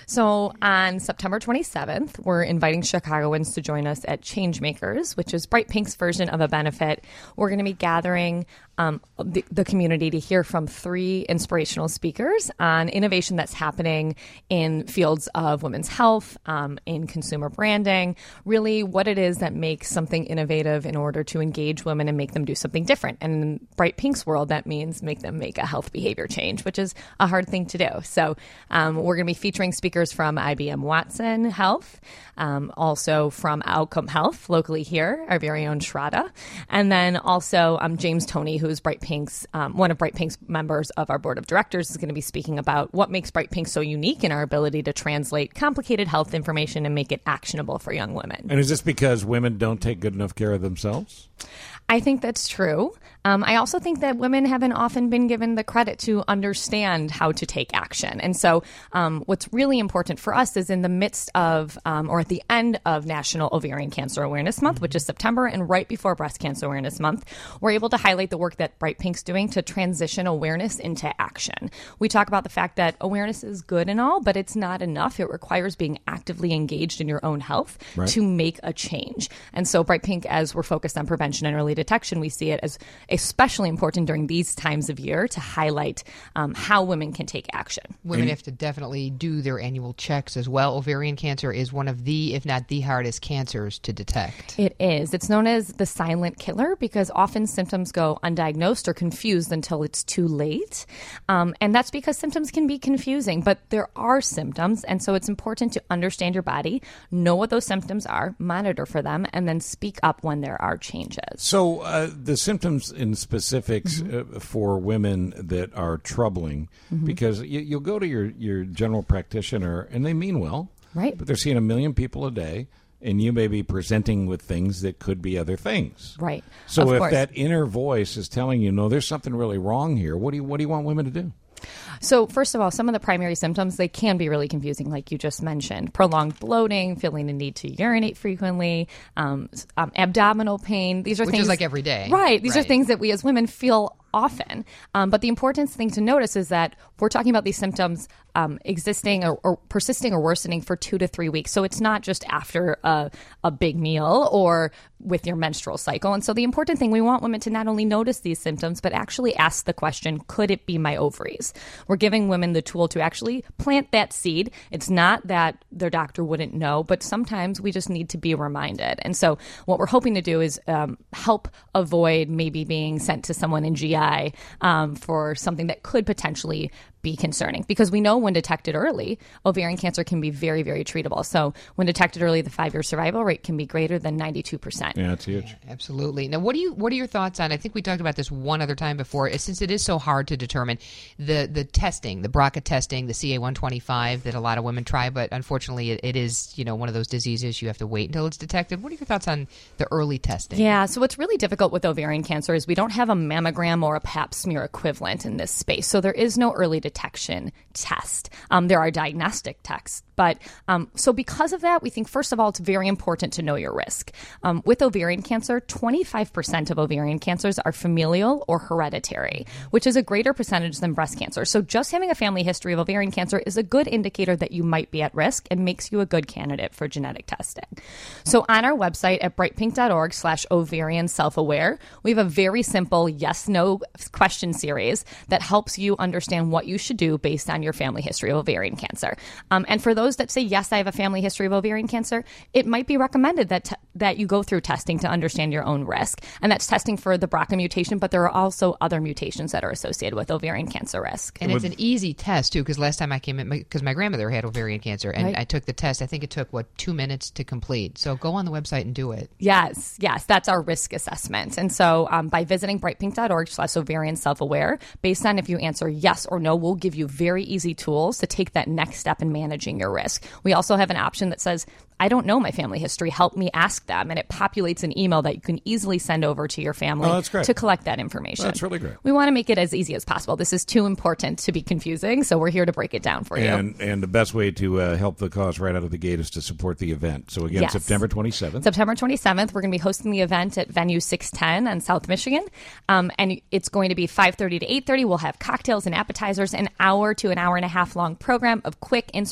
So on September twenty-seventh, we're inviting Chicagoans to join us at Changemakers, which is Bright Pink's version of a benefit. We're going to be gathering um, the, the community to hear from three inspirational speakers on innovation that's happening in fields of women's health, um, in consumer branding, really what it is that makes something innovative in order to engage women and make them do something different. And in Bright Pink's world, that means make them make a health behavior change, which is a hard thing to do. So um, we're going to be featuring speakers from I B M Watson Health, um, also from Outcome Health locally here, our very own Shraddha, and then also um, James Toney, who is Bright Pink's, um, one of Bright Pink's members of our board of directors, is going to be speaking about what makes Bright Pink so unique in our ability to translate complicated health information and make it actionable for young women. And is this because women don't take good enough care of themselves? I think that's true. Um, I also think that women haven't often been given the credit to understand how to take action. And so um, what's really important for us is in the midst of, um, or at the end of National Ovarian Cancer Awareness Month, which is September, and right before Breast Cancer Awareness Month, we're able to highlight the work that Bright Pink's doing to transition awareness into action. We talk about the fact that awareness is good and all, but it's not enough. It requires being actively engaged in your own health Right. to make a change. And so Bright Pink, as we're focused on prevention and early detection, we see it as especially important during these times of year to highlight um, how women can take action. Women have to definitely do their annual checks as well. Ovarian cancer is one of the, if not the hardest cancers to detect. It is. It's known as the silent killer because often symptoms go undiagnosed or confused until it's too late. Um, and that's because symptoms can be confusing, but there are symptoms. And so it's important to understand your body, know what those symptoms are, monitor for them, and then speak up when there are changes. So uh, the symptoms in specifics mm-hmm. uh, for women that are troubling, mm-hmm. because you, you'll go to your, your general practitioner and they mean well, right? But they're seeing a million people a day, and you may be presenting with things that could be other things. Right. So of if course. that inner voice is telling you, no, there's something really wrong here, what do you, what do you want women to do? So first of all, some of the primary symptoms, they can be really confusing, like you just mentioned. Prolonged bloating, feeling the need to urinate frequently, um, um, abdominal pain. These are Which things is like every day. Right. These Right. are things that we as women feel often. Um, but the important thing to notice is that we're talking about these symptoms um, existing or, or persisting or worsening for two to three weeks. So it's not just after a, a big meal or with your menstrual cycle. And so the important thing, we want women to not only notice these symptoms, but actually ask the question, could it be my ovaries? We're giving women the tool to actually plant that seed. It's not that their doctor wouldn't know, but sometimes we just need to be reminded. And so what we're hoping to do is um, help avoid maybe being sent to someone in G I um, for something that could potentially be concerning, because we know when detected early, ovarian cancer can be very, very treatable. So when detected early, the five-year survival rate can be greater than ninety-two percent. Yeah, it's huge. Yeah, absolutely. Now, what do you what are your thoughts on? I think we talked about this one other time before. Since it is so hard to determine the the testing, the B R C A testing, the C A one twenty-five that a lot of women try, but unfortunately, it, it is you know one of those diseases you have to wait until it's detected. What are your thoughts on the early testing? Yeah. So what's really difficult with ovarian cancer is we don't have a mammogram or a pap smear equivalent in this space. So there is no early detection test. Um, there are diagnostic tests. But um, so because of that, we think, first of all, it's very important to know your risk. Um, with ovarian cancer, twenty-five percent of ovarian cancers are familial or hereditary, which is a greater percentage than breast cancer. So just having a family history of ovarian cancer is a good indicator that you might be at risk and makes you a good candidate for genetic testing. So on our website at brightpink.org slash ovarian self-aware, we have a very simple yes-no question series that helps you understand what you should do based on your family history of ovarian cancer. Um, and for those that say, yes, I have a family history of ovarian cancer, it might be recommended that t- that you go through testing to understand your own risk. And that's testing for the B R C A mutation, but there are also other mutations that are associated with ovarian cancer risk. And it's an easy test, too, because last time I came in, because my grandmother had ovarian cancer, and Right. I took the test. I think it took, what, two minutes to complete. So go on the website and do it. Yes, yes, that's our risk assessment. And so um, by visiting brightpink.org slash ovarian self-aware, based on if you answer yes or no, we'll give you very easy tools to take that next step in managing your risk. We also have an option that says, I don't know my family history. Help me ask them. And it populates an email that you can easily send over to your family Oh, that's great. to collect that information. That's really great. We want to make it as easy as possible. This is too important to be confusing, so we're here to break it down for you. And and the best way to uh, help the cause right out of the gate is to support the event. So again, Yes. September twenty-seventh. September twenty-seventh, we're going to be hosting the event at Venue six ten on South Michigan. Um, and it's going to be five thirty to eight thirty. We'll have cocktails and appetizers, an hour to an hour and a half long program of quick, inspirational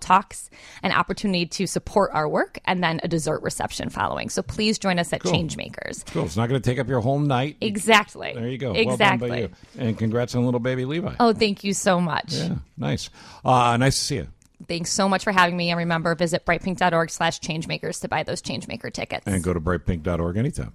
talks, an opportunity to support our work, and then a dessert reception following. So please join us at Cool. Changemakers. Cool. It's not going to take up your whole night. Exactly. There you go. Exactly. Well done by you. And congrats on little baby Levi. Oh, thank you so much. Yeah, nice. Uh, nice to see you. Thanks so much for having me. And remember, visit brightpink.org slash changemakers to buy those Changemaker tickets. And go to brightpink dot org anytime.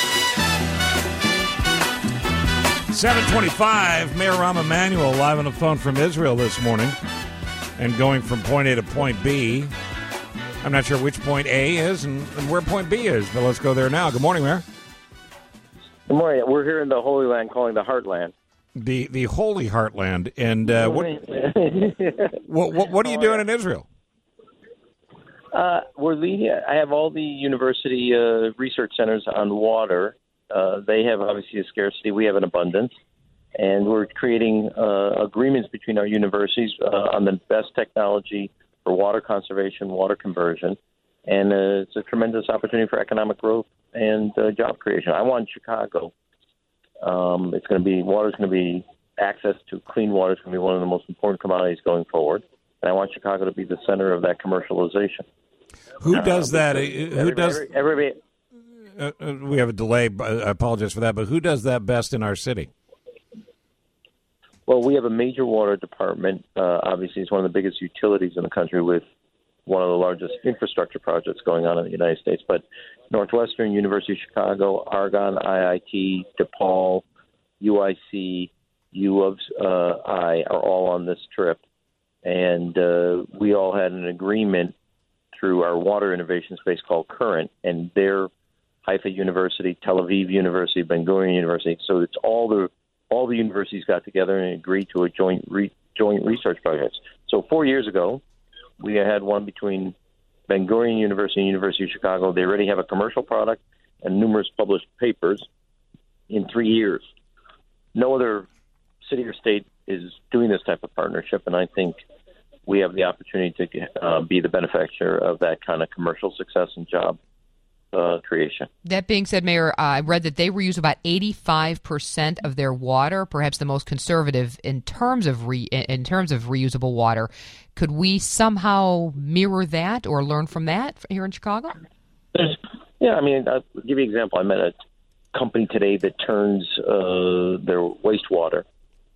seven twenty-five, Mayor Rahm Emanuel live on the phone from Israel this morning and going from point A to point B. I'm not sure which point A is and, and where point B is, but let's go there now. Good morning, Mayor. Good morning. We're here in the Holy Land, calling the Heartland. The the Holy Heartland. And uh, what, what, what what are you doing in Israel? Uh, we're leading. I have all the university uh, research centers on water. Uh, they have obviously a scarcity. We have an abundance. And we're creating uh, agreements between our universities uh, on the best technology for water conservation, water conversion. And uh, it's a tremendous opportunity for economic growth and uh, job creation. I want Chicago. Um, it's going to be water is going to be access to clean water is going to be one of the most important commodities going forward, and I want Chicago to be the center of that commercialization. Who does uh, that? because Who everybody, does? Everybody. Uh, uh, we have a delay. I apologize for that. But who does that best in our city? Well, we have a major water department. Uh, obviously, it's one of the biggest utilities in the country with one of the largest infrastructure projects going on in the United States. But Northwestern, University of Chicago, Argonne, I I T, DePaul, U I C, U of uh, I are all on this trip. And uh, we all had an agreement through our water innovation space called Current, and their Haifa University, Tel Aviv University, Ben Gurion University. So it's all the all the universities got together and agreed to a joint re, joint research project. So four years ago, we had one between Ben Gurion University and University of Chicago. They already have a commercial product and numerous published papers in three years. No other city or state is doing this type of partnership, and I think we have the opportunity to uh, be the benefactor of that kind of commercial success and job uh, creation. That being said, Mayor, uh, I read that they reuse about eighty-five percent of their water, perhaps the most conservative in terms of re- in terms of reusable water. Could we somehow mirror that or learn from that here in Chicago? Yeah, I mean, I'll give you an example. I met a company today that turns uh, their wastewater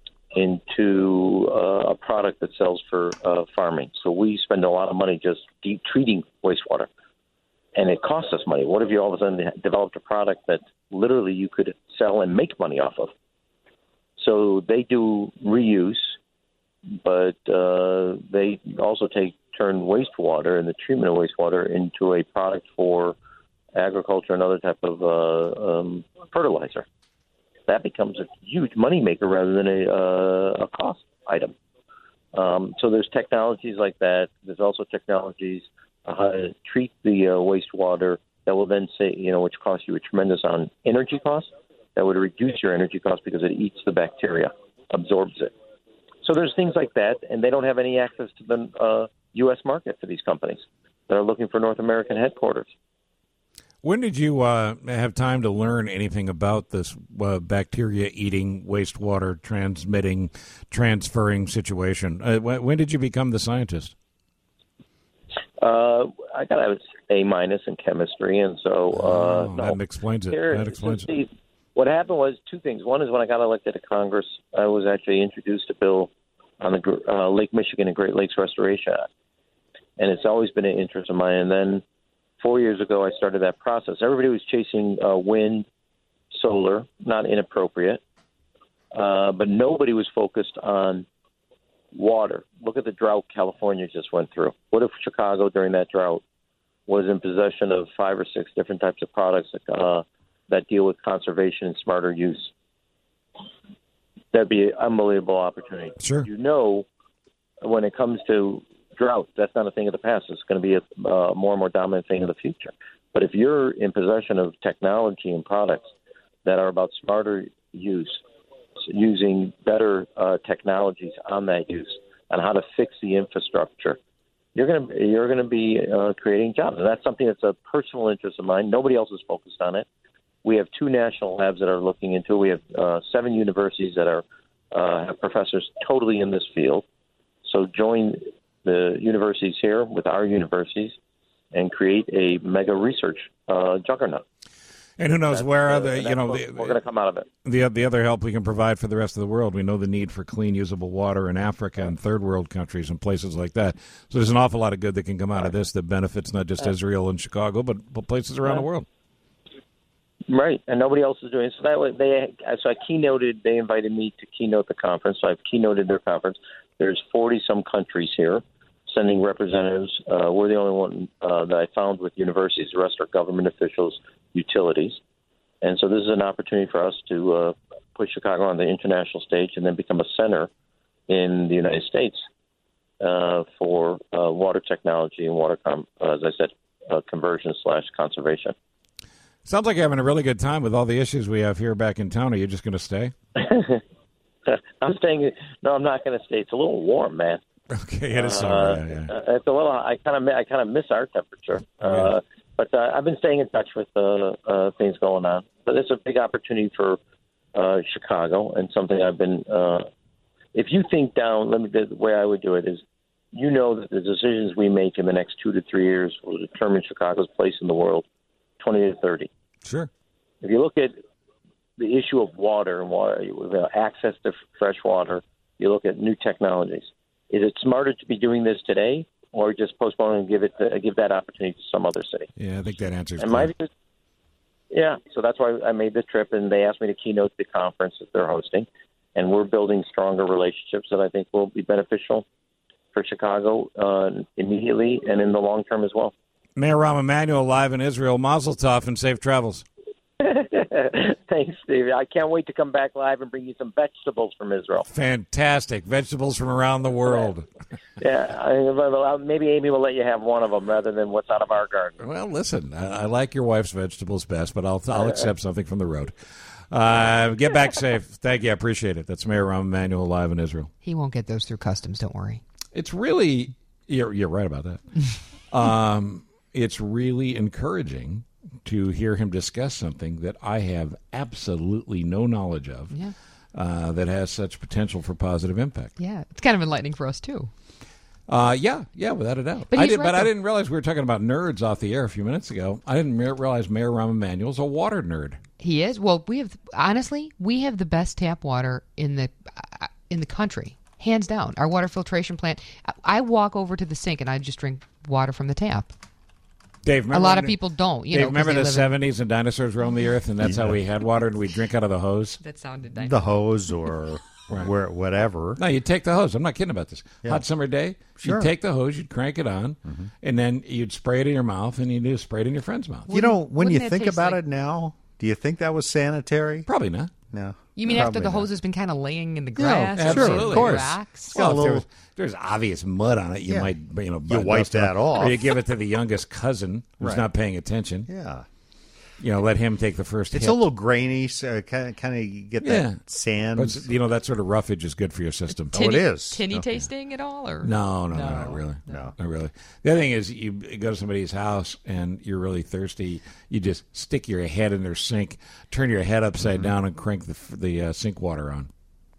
into uh, a product that sells for uh, farming. So we spend a lot of money just deep treating wastewater, and it costs us money. What if you all of a sudden developed a product that literally you could sell and make money off of? So they do reuse, but uh, they also take turn wastewater and the treatment of wastewater into a product for agriculture and other type of uh, um, fertilizer. That becomes a huge moneymaker rather than a, uh, a cost item. Um, so there's technologies like that. There's also technologies uh, how to treat the uh, wastewater that will then say, you know, which costs you a tremendous on energy costs. That would reduce your energy costs because it eats the bacteria, absorbs it. So there's things like that, and they don't have any access to the uh, U S market for these companies that are looking for North American headquarters. When did you uh, have time to learn anything about this uh, bacteria-eating, wastewater transmitting, transferring situation? Uh, when, when did you become the scientist? Uh, I got a A minus in chemistry, and so uh, oh, no. that explains it. Here, that explains so, it. see, what happened was two things. One is when I got elected to Congress, I was actually introduced to a bill on the uh, Lake Michigan and Great Lakes Restoration Act, and it's always been an interest of mine. And then four years ago, I started that process. Everybody was chasing uh, wind, solar, not inappropriate, uh, but nobody was focused on water. Look at the drought California just went through. What if Chicago during that drought was in possession of five or six different types of products that, uh, that deal with conservation and smarter use? That'd be an unbelievable opportunity. Sure. You know, when it comes to drought, that's not a thing of the past. It's going to be a uh, more and more dominant thing of the future. But if you're in possession of technology and products that are about smarter use, using better uh, technologies on that use, and how to fix the infrastructure, you're going to you're going to be uh, creating jobs, and that's something that's a personal interest of mine. Nobody else is focused on it. We have two national labs that are looking into it. We have uh, seven universities that are uh, have professors totally in this field. So join the universities here with our universities and create a mega research uh, juggernaut. And who knows That's, where uh, the and you know that's the, what we're going to come out of it. the the other help we can provide for the rest of the world. We know the need for clean, usable water in Africa and third world countries and places like that. So there's an awful lot of good that can come out of this that benefits not just Israel and Chicago, but, but places around the world. Right, and nobody else is doing it. So that way, they so I keynoted. They invited me to keynote the conference. So I've keynoted their conference. There's forty some countries here sending representatives. Uh, we're the only one uh, that I found with universities. The rest are government officials, utilities. And so this is an opportunity for us to uh, put Chicago on the international stage and then become a center in the United States uh, for uh, water technology and water, com- uh, as I said, uh, conversion slash conservation. Sounds like you're having a really good time with all the issues we have here back in town. Are you just going to stay? I'm staying. No, I'm not going to stay. It's a little warm, man. Okay, it is summer. Uh, yeah, yeah. uh, it's a little. I kind of. I kind of miss our temperature. Uh, but uh, I've been staying in touch with uh, uh, things going on. But it's a big opportunity for uh, Chicago, and something I've been. Uh, if you think down, let me. The way I would do it is, you know that the decisions we make in the next two to three years will determine Chicago's place in the world, twenty to thirty. Sure. If you look at the issue of water and water, uh, access to fresh water, you look at new technologies. Is it smarter to be doing this today, or just postpone and give it uh, give that opportunity to some other city? Yeah, I think that answers. And my view, yeah, so that's why I made the trip, and they asked me to keynote the conference that they're hosting, and we're building stronger relationships that I think will be beneficial for Chicago uh, immediately and in the long term as well. Mayor Rahm Emanuel live in Israel. Mazel tov and safe travels. Thanks, Steve. I can't wait to come back live and bring you some vegetables from Israel. Fantastic. Vegetables from around the world. Yeah, I, maybe Amy will let you have one of them rather than what's out of our garden. Well, listen, I, I like your wife's vegetables best, but I'll I'll accept something from the road. Uh, get back safe. Thank you. I appreciate it. That's Mayor Rahm Emanuel live in Israel. He won't get those through customs. Don't worry. It's really you're you're right about that. um, it's really encouraging to hear him discuss something that I have absolutely no knowledge of. Yeah. Uh, that has such potential for positive impact. Yeah, it's kind of enlightening for us too. Uh, yeah, yeah, without a doubt. But, I he's did, right, but I though. didn't realize we were talking about nerds off the air a few minutes ago. I didn't re- realize Mayor Rahm Emanuel's a water nerd. He is. Well, we have honestly, we have the best tap water in the uh, in the country, hands down. Our water filtration plant. I, I walk over to the sink and I just drink water from the tap. Dave, a remember lot when- of people don't. You Dave, know, 'cause remember they the live in- seventies and dinosaurs roamed the earth, and that's how we had water, and we drink out of the hose. That sounded nice. The hose or Right. where whatever. No, you take the hose. I'm not kidding about this. Yeah. Hot summer day, Sure. you'd take the hose, you'd crank it on, Mm-hmm. and then you'd spray it in your mouth, and you'd do spray it in your friend's mouth. You know, when you wouldn't that think taste about like- it now, do you think that was sanitary? Probably not. No. You mean after Probably the not. hose has been kind of laying in the Yeah, grass? sure, or of the course. rocks? Got a Well, if there little- was, there's obvious mud on it, you Yeah. might, you know, You wipe dust it. that off. Or you give it to the youngest cousin who's Right. not paying attention. Yeah. You know, let him take the first It's hit. a little grainy, so kind of, kind of get Yeah. that sand. But, it's- you know, that sort of roughage is good for your system. Oh, it is. Tinny tasting at all? Or No, no, no, not really. No. Not really. The other thing is you go to somebody's house and you're really thirsty. You just stick your head in their sink, turn your head upside down, and crank the the uh, sink water on.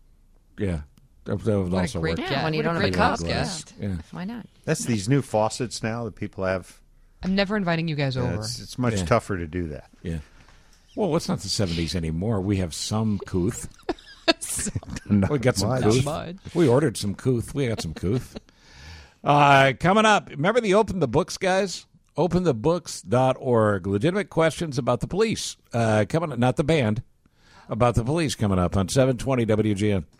Yeah. That, that would What a also great work. guest. when you What a don't have great a cup. guest. Yeah. Why not? That's these new faucets now that people have. I'm never inviting you guys Yeah, over. it's, it's much Yeah. tougher to do that. Yeah. Well, it's not the seventies anymore. We have some couth. Not We got some much. couth. much. We ordered some couth. We got some couth. Uh, coming up, remember the Open the Books guys? open the books dot org. Legitimate questions about the police. Uh, coming up, not the band, about the police coming up on seven twenty W G N.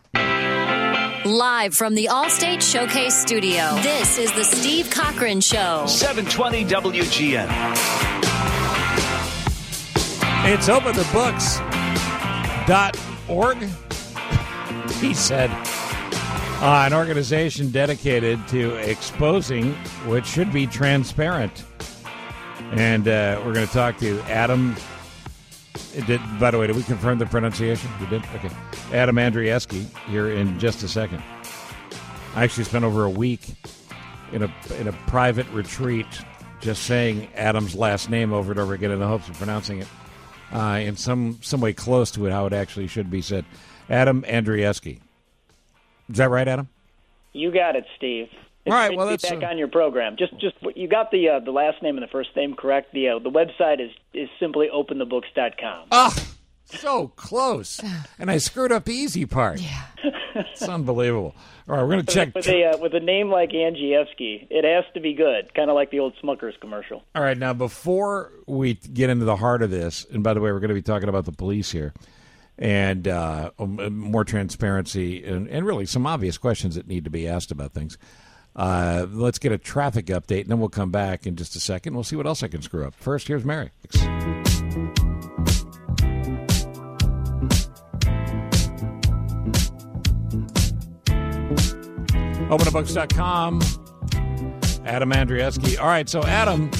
Live from the Allstate Showcase Studio, this is the Steve Cochran Show. seven twenty W G N. It's open the books dot org. He said, uh, an organization dedicated to exposing what should be transparent. And uh, we're going to talk to Adam. It did, by the way, did we confirm the pronunciation? We did? Okay. Adam Andrieski here in just a second. I actually spent over a week in a in a private retreat just saying Adam's last name over and over again in the hopes of pronouncing it uh, in some, some way close to it, how it actually should be said. Adam Andrieski. Is that right, Adam? You got it, Steve. It's All right, great well, to be that's, back uh, on your program. Just, just you got the uh, the last name and the first name correct. The uh, the website is is simply open the books dot com. Oh, so close, and I screwed up the easy part. Yeah, it's unbelievable. All right, we're going to check. With a uh, with a name like Angievsky, it has to be good, kind of like the old Smuckers commercial. All right, now before we get into the heart of this, and by the way, we're going to be talking about the police here, and uh, more transparency, and, and really some obvious questions that need to be asked about things. Uh, let's get a traffic update, and then we'll come back in just a second. We'll see what else I can screw up. First, here's Mary. open the books dot com. Adam Andrieski. All right, so Adam,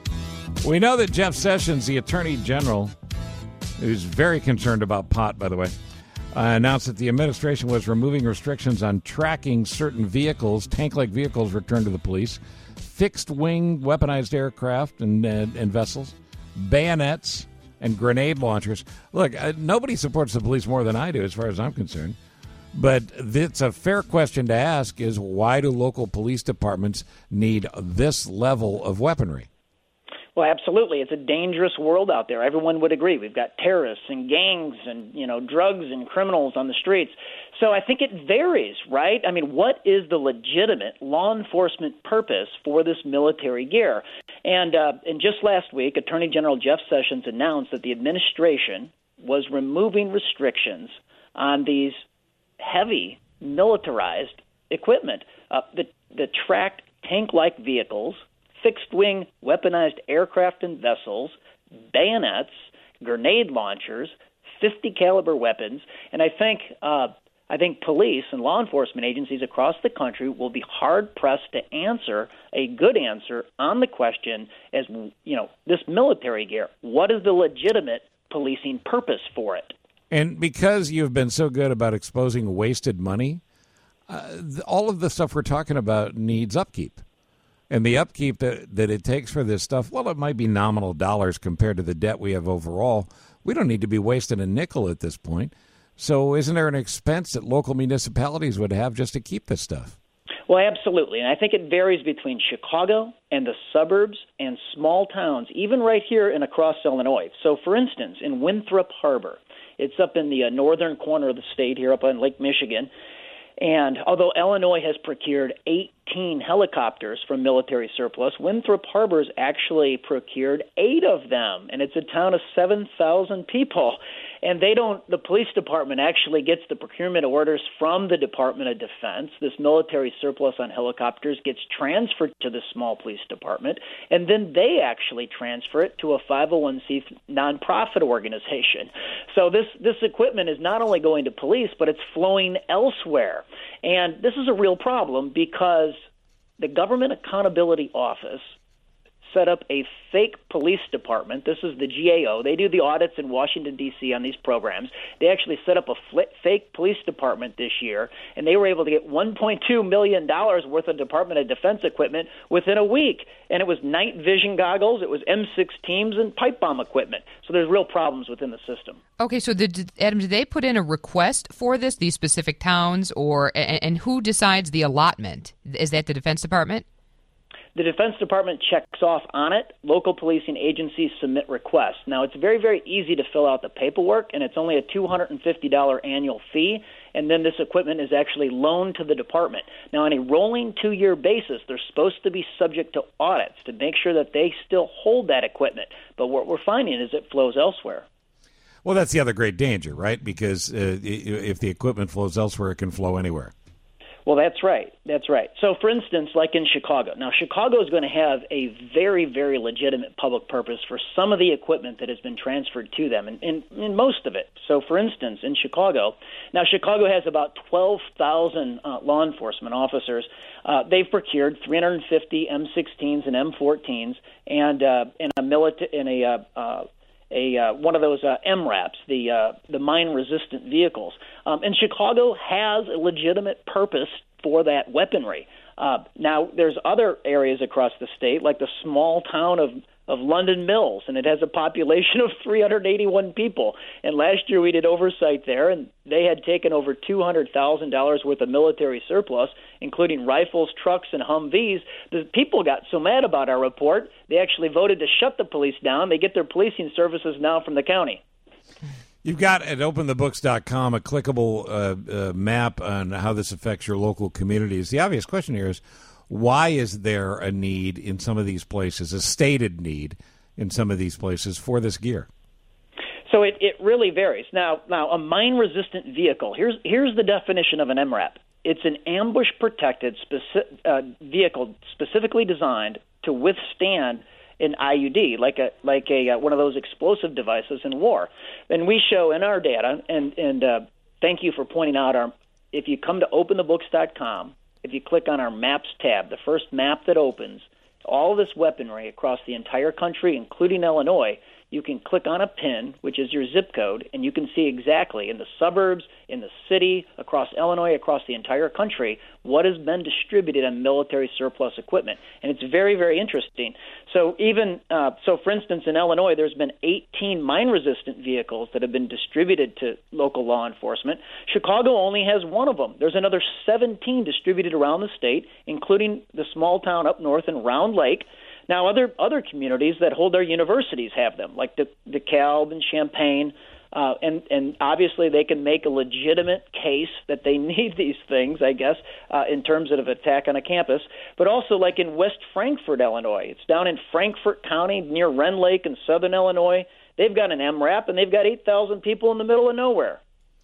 we know that Jeff Sessions, the Attorney General, who's very concerned about pot, by the way, uh, announced that the administration was removing restrictions on tracking certain vehicles, tank-like vehicles returned to the police, fixed-wing weaponized aircraft and, and, and vessels, bayonets, and grenade launchers. Look, uh, nobody supports the police more than I do, as far as I'm concerned. But it's a fair question to ask is why do local police departments need this level of weaponry? Well, absolutely. It's a dangerous world out there. Everyone would agree. We've got terrorists and gangs and, you know, drugs and criminals on the streets. So I think it varies, right? I mean, what is the legitimate law enforcement purpose for this military gear? And, uh, and just last week, Attorney General Jeff Sessions announced that the administration was removing restrictions on these heavy militarized equipment. Uh, the, the tracked tank-like vehicles, fixed-wing weaponized aircraft and vessels, bayonets, grenade launchers, fifty caliber weapons, and I think uh, I think police and law enforcement agencies across the country will be hard-pressed to answer a good answer on the question as, you know, this military gear. What is the legitimate policing purpose for it? And because you've been so good about exposing wasted money, uh, th- all of the stuff we're talking about needs upkeep. And the upkeep that, that it takes for this stuff, well, it might be nominal dollars compared to the debt we have overall. We don't need to be wasting a nickel at this point. So isn't there an expense that local municipalities would have just to keep this stuff? Well, absolutely. And I think it varies between Chicago and the suburbs and small towns, even right here and across Illinois. So, for instance, in Winthrop Harbor, it's up in the uh, northern corner of the state here up on Lake Michigan. And although Illinois has procured eighteen helicopters from military surplus, Winthrop Harbor's actually procured eight of them. And it's a town of seven thousand people. And they don't, the police department actually gets the procurement orders from the Department of Defense. This military surplus on helicopters gets transferred to the small police department, and then they actually transfer it to a five oh one c nonprofit organization. So this, this equipment is not only going to police, but it's flowing elsewhere. And this is a real problem because the Government Accountability Office set up a fake police department. This is the G A O. They do the audits in Washington, D C on these programs. They actually set up a fl- fake police department this year, and they were able to get one point two million dollars worth of Department of Defense equipment within a week. And it was night vision goggles, it was M sixteens, and pipe bomb equipment. So there's real problems within the system. Okay, so did, Adam, did they put in a request for this, these specific towns, or and, and who decides the allotment? Is that the Defense Department? The Defense Department checks off on it. Local policing agencies submit requests. Now, it's very, very easy to fill out the paperwork, and it's only a two hundred fifty dollars annual fee, and then this equipment is actually loaned to the department. Now, on a rolling two-year basis, they're supposed to be subject to audits to make sure that they still hold that equipment. But what we're finding is it flows elsewhere. Well, that's the other great danger, right? Because uh, if the equipment flows elsewhere, it can flow anywhere. Well, that's right. That's right. So, for instance, like in Chicago. Now, Chicago is going to have a very, very legitimate public purpose for some of the equipment that has been transferred to them, and, and, and most of it. So, for instance, in Chicago, now Chicago has about twelve thousand uh, law enforcement officers. Uh, they've procured three hundred fifty M sixteens and M fourteens and uh, in a milita- in a uh, uh, a uh, one of those uh, M RAPs, the uh, the mine-resistant vehicles. Um, and Chicago has a legitimate purpose for that weaponry. Uh, now, there's other areas across the state, like the small town of of London Mills, and it has a population of three hundred eighty-one people. And last year we did oversight there, and they had taken over two hundred thousand dollars worth of military surplus, including rifles, trucks, and Humvees. The people got so mad about our report, they actually voted to shut the police down. They get their policing services now from the county. You've got at open the books dot com a clickable uh, uh, map on how this affects your local communities. The obvious question here is, why is there a need in some of these places, a stated need in some of these places for this gear? So it, it really varies. Now, now a mine-resistant vehicle, here's, here's the definition of an M RAP. It's an ambush-protected speci- uh, vehicle specifically designed to withstand an I U D, like a like a uh, one of those explosive devices in war. And we show in our data, and, and uh, thank you for pointing out, our. if you come to open the books dot com, if you click on our Maps tab, the first map that opens, all this weaponry across the entire country, including Illinois, you can click on a pin, which is your zip code, and you can see exactly in the suburbs, in the city, across Illinois, across the entire country, what has been distributed on military surplus equipment. And it's very, very interesting. So even, uh, so for instance, in Illinois, there's been eighteen mine-resistant vehicles that have been distributed to local law enforcement. Chicago only has one of them. There's another seventeen distributed around the state, including the small town up north in Round Lake. Now, other other communities that hold their universities have them, like De- DeKalb and Champaign, uh, and, and obviously they can make a legitimate case that they need these things, I guess, uh, in terms of attack on a campus. But also like in West Frankfort, Illinois. It's down in Frankfort County near Rend Lake in southern Illinois. They've got an M RAP, and they've got eight thousand people in the middle of nowhere.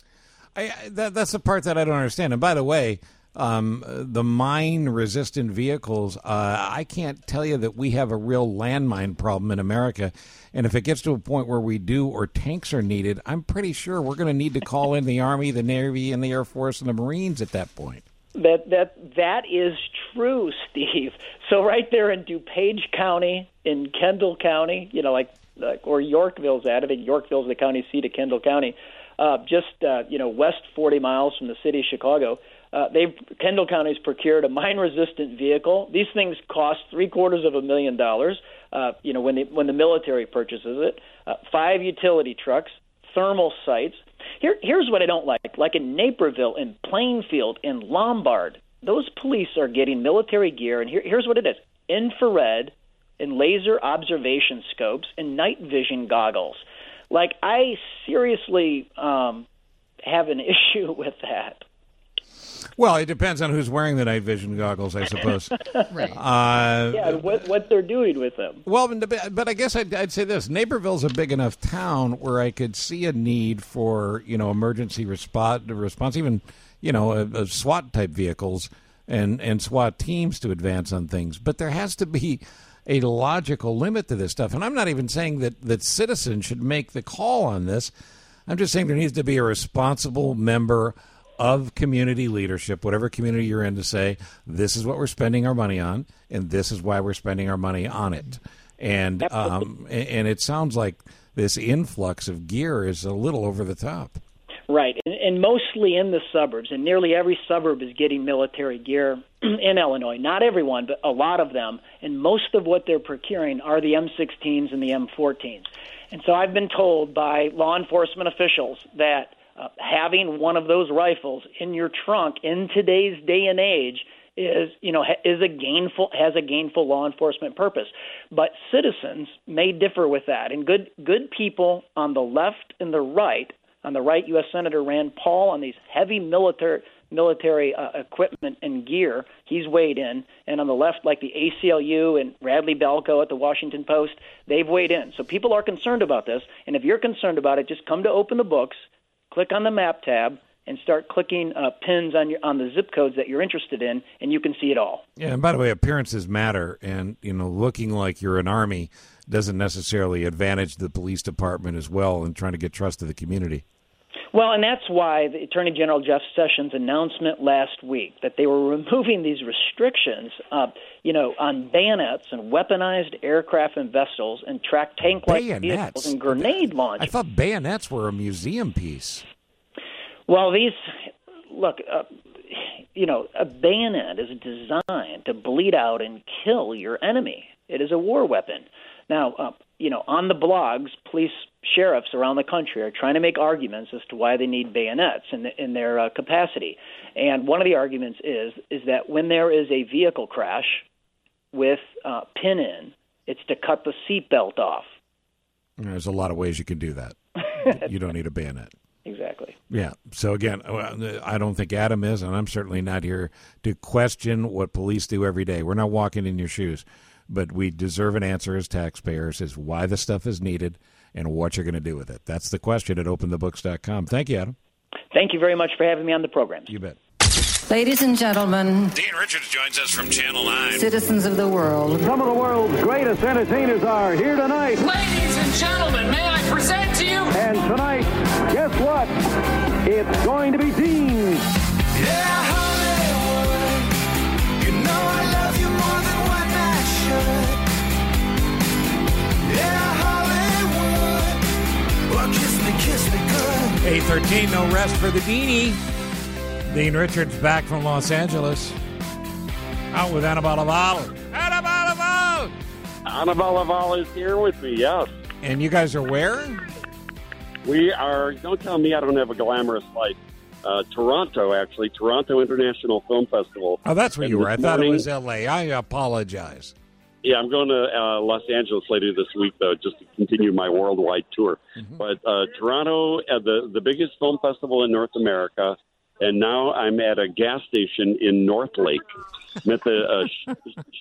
I, that, that's the part that I don't understand. And by the way, Um, the mine-resistant vehicles, uh, I can't tell you that we have a real landmine problem in America. And if it gets to a point where we do or tanks are needed, I'm pretty sure we're going to need to call in the Army, the Navy, and the Air Force and the Marines at that point. That that that is true, Steve. So right there in DuPage County, in Kendall County, you know, like, like or Yorkville's at. I think Yorkville's the county seat of Kendall County, uh, just uh, you know west forty miles from the city of Chicago. Uh, they've Kendall County's procured a mine-resistant vehicle. These things cost three quarters of a million dollars. Uh, you know, when the when the military purchases it, uh, five utility trucks, thermal sights. Here, here's what I don't like. Like in Naperville, in Plainfield, in Lombard, those police are getting military gear, and here, here's what it is: infrared and laser observation scopes and night vision goggles. Like, I seriously um, have an issue with that. Well, it depends on who's wearing the night vision goggles, I suppose. Right. Uh, yeah, what, what they're doing with them. Well, but I guess I'd, I'd say this. Naperville's a big enough town where I could see a need for, you know, emergency response, response even, you know, a, a SWAT-type vehicles and, and SWAT teams to advance on things. But there has to be a logical limit to this stuff. And I'm not even saying that, that citizens should make the call on this. I'm just saying there needs to be a responsible member of community leadership, whatever community you're in, to say, this is what we're spending our money on, and this is why we're spending our money on it. And um, and it sounds like this influx of gear is a little over the top. Right, and, and mostly in the suburbs, and nearly every suburb is getting military gear in Illinois. Not everyone, but a lot of them, and most of what they're procuring are the M sixteens and the M fourteens. And so I've been told by law enforcement officials that Uh, having one of those rifles in your trunk in today's day and age is, you know, ha- is a gainful has a gainful law enforcement purpose. But citizens may differ with that, and good good people on the left and the right. On the right, U S Senator Rand Paul on these heavy military military uh, equipment and gear, he's weighed in, and on the left, like the A C L U and Radley Balco at the Washington Post, they've weighed in. So people are concerned about this, and if you're concerned about it, just come to Open the Books. Click on the map tab and start clicking uh, pins on your on the zip codes that you're interested in, and you can see it all. Yeah, and by the way, appearances matter, and you know, looking like you're an army doesn't necessarily advantage the police department as well in trying to get trust of the community. Well, and that's why the Attorney General Jeff Sessions' announcement last week that they were removing these restrictions, uh, you know, on bayonets and weaponized aircraft and vessels and track tank-like vehicles and grenade launchers. I thought bayonets were a museum piece. Well, these look, uh, you know, a bayonet is designed to bleed out and kill your enemy. It is a war weapon. Now, uh, you know, on the blogs, police sheriffs around the country are trying to make arguments as to why they need bayonets in, the, in their uh, capacity. And one of the arguments is is that when there is a vehicle crash with uh, pin in, it's to cut the seatbelt off. There's a lot of ways you can do that. You don't need a bayonet. Exactly. Yeah. So, again, I don't think Adam is, and I'm certainly not here to question what police do every day. We're not walking in your shoes. But we deserve an answer as taxpayers as why the stuff is needed and what you're going to do with it. That's the question at open the books dot com. Thank you, Adam. Thank you very much for having me on the program. You bet. Ladies and gentlemen, Dean Richards joins us from Channel nine. Citizens of the world. Some of the world's greatest entertainers are here tonight. Ladies and gentlemen, may I present to you? And tonight, guess what? It's going to be Dean. Yeah, Hollywood, you know I love you more than one night should. Yeah, Hollywood, well, kiss me, kiss me good. eight thirteen, no rest for the Deanie. Dean Richards back from Los Angeles. Out with Annabelle Laval. Annabelle Laval! Annabelle Laval is here with me, yes. And you guys are where? We are, don't tell me I don't have a glamorous life. Uh, Toronto, actually. Toronto International Film Festival. Oh, that's where and you were. I thought morning, it was L A. I apologize. Yeah, I'm going to uh, Los Angeles later this week, though, just to continue my worldwide tour. Mm-hmm. But uh, Toronto, uh, the, the biggest film festival in North America, and now I'm at a gas station in North Lake. I'm at the uh,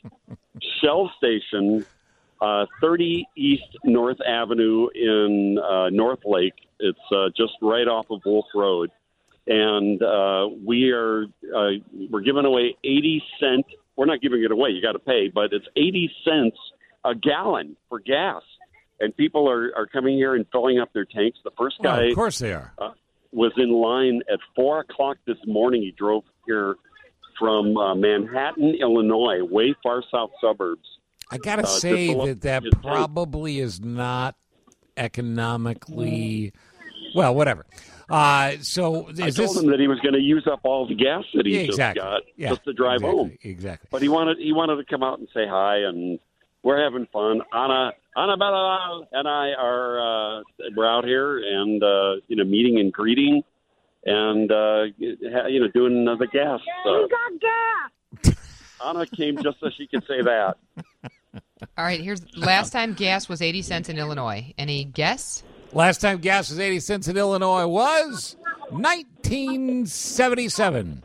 Shell station, uh, thirty East North Avenue in uh, North Lake. It's uh, just right off of Wolf Road. And uh, we are uh, we're giving away eighty cent. We're not giving it away. You got to pay, but it's eighty cents a gallon for gas. And people are, are coming here and filling up their tanks. The first guy, well, of course they are. Uh, was in line at four o'clock this morning. He drove here from uh, Manhattan, Illinois, way far south suburbs. I got to uh, say to that that probably is not economically, well, whatever. Uh, so is I told this... him that he was going to use up all the gas that he yeah, exactly. just got yeah, just to drive exactly. home. Exactly. But he wanted he wanted to come out and say hi, and we're having fun. Anna Annabella and I are uh, we're out here and uh, you know meeting and greeting, and uh, you know doing the gas. Uh, we got gas. Anna came just so she could say that. All right, here's last time gas was eighty cents in Illinois. Any guess? Last time gas was eighty cents in Illinois was nineteen seventy-seven.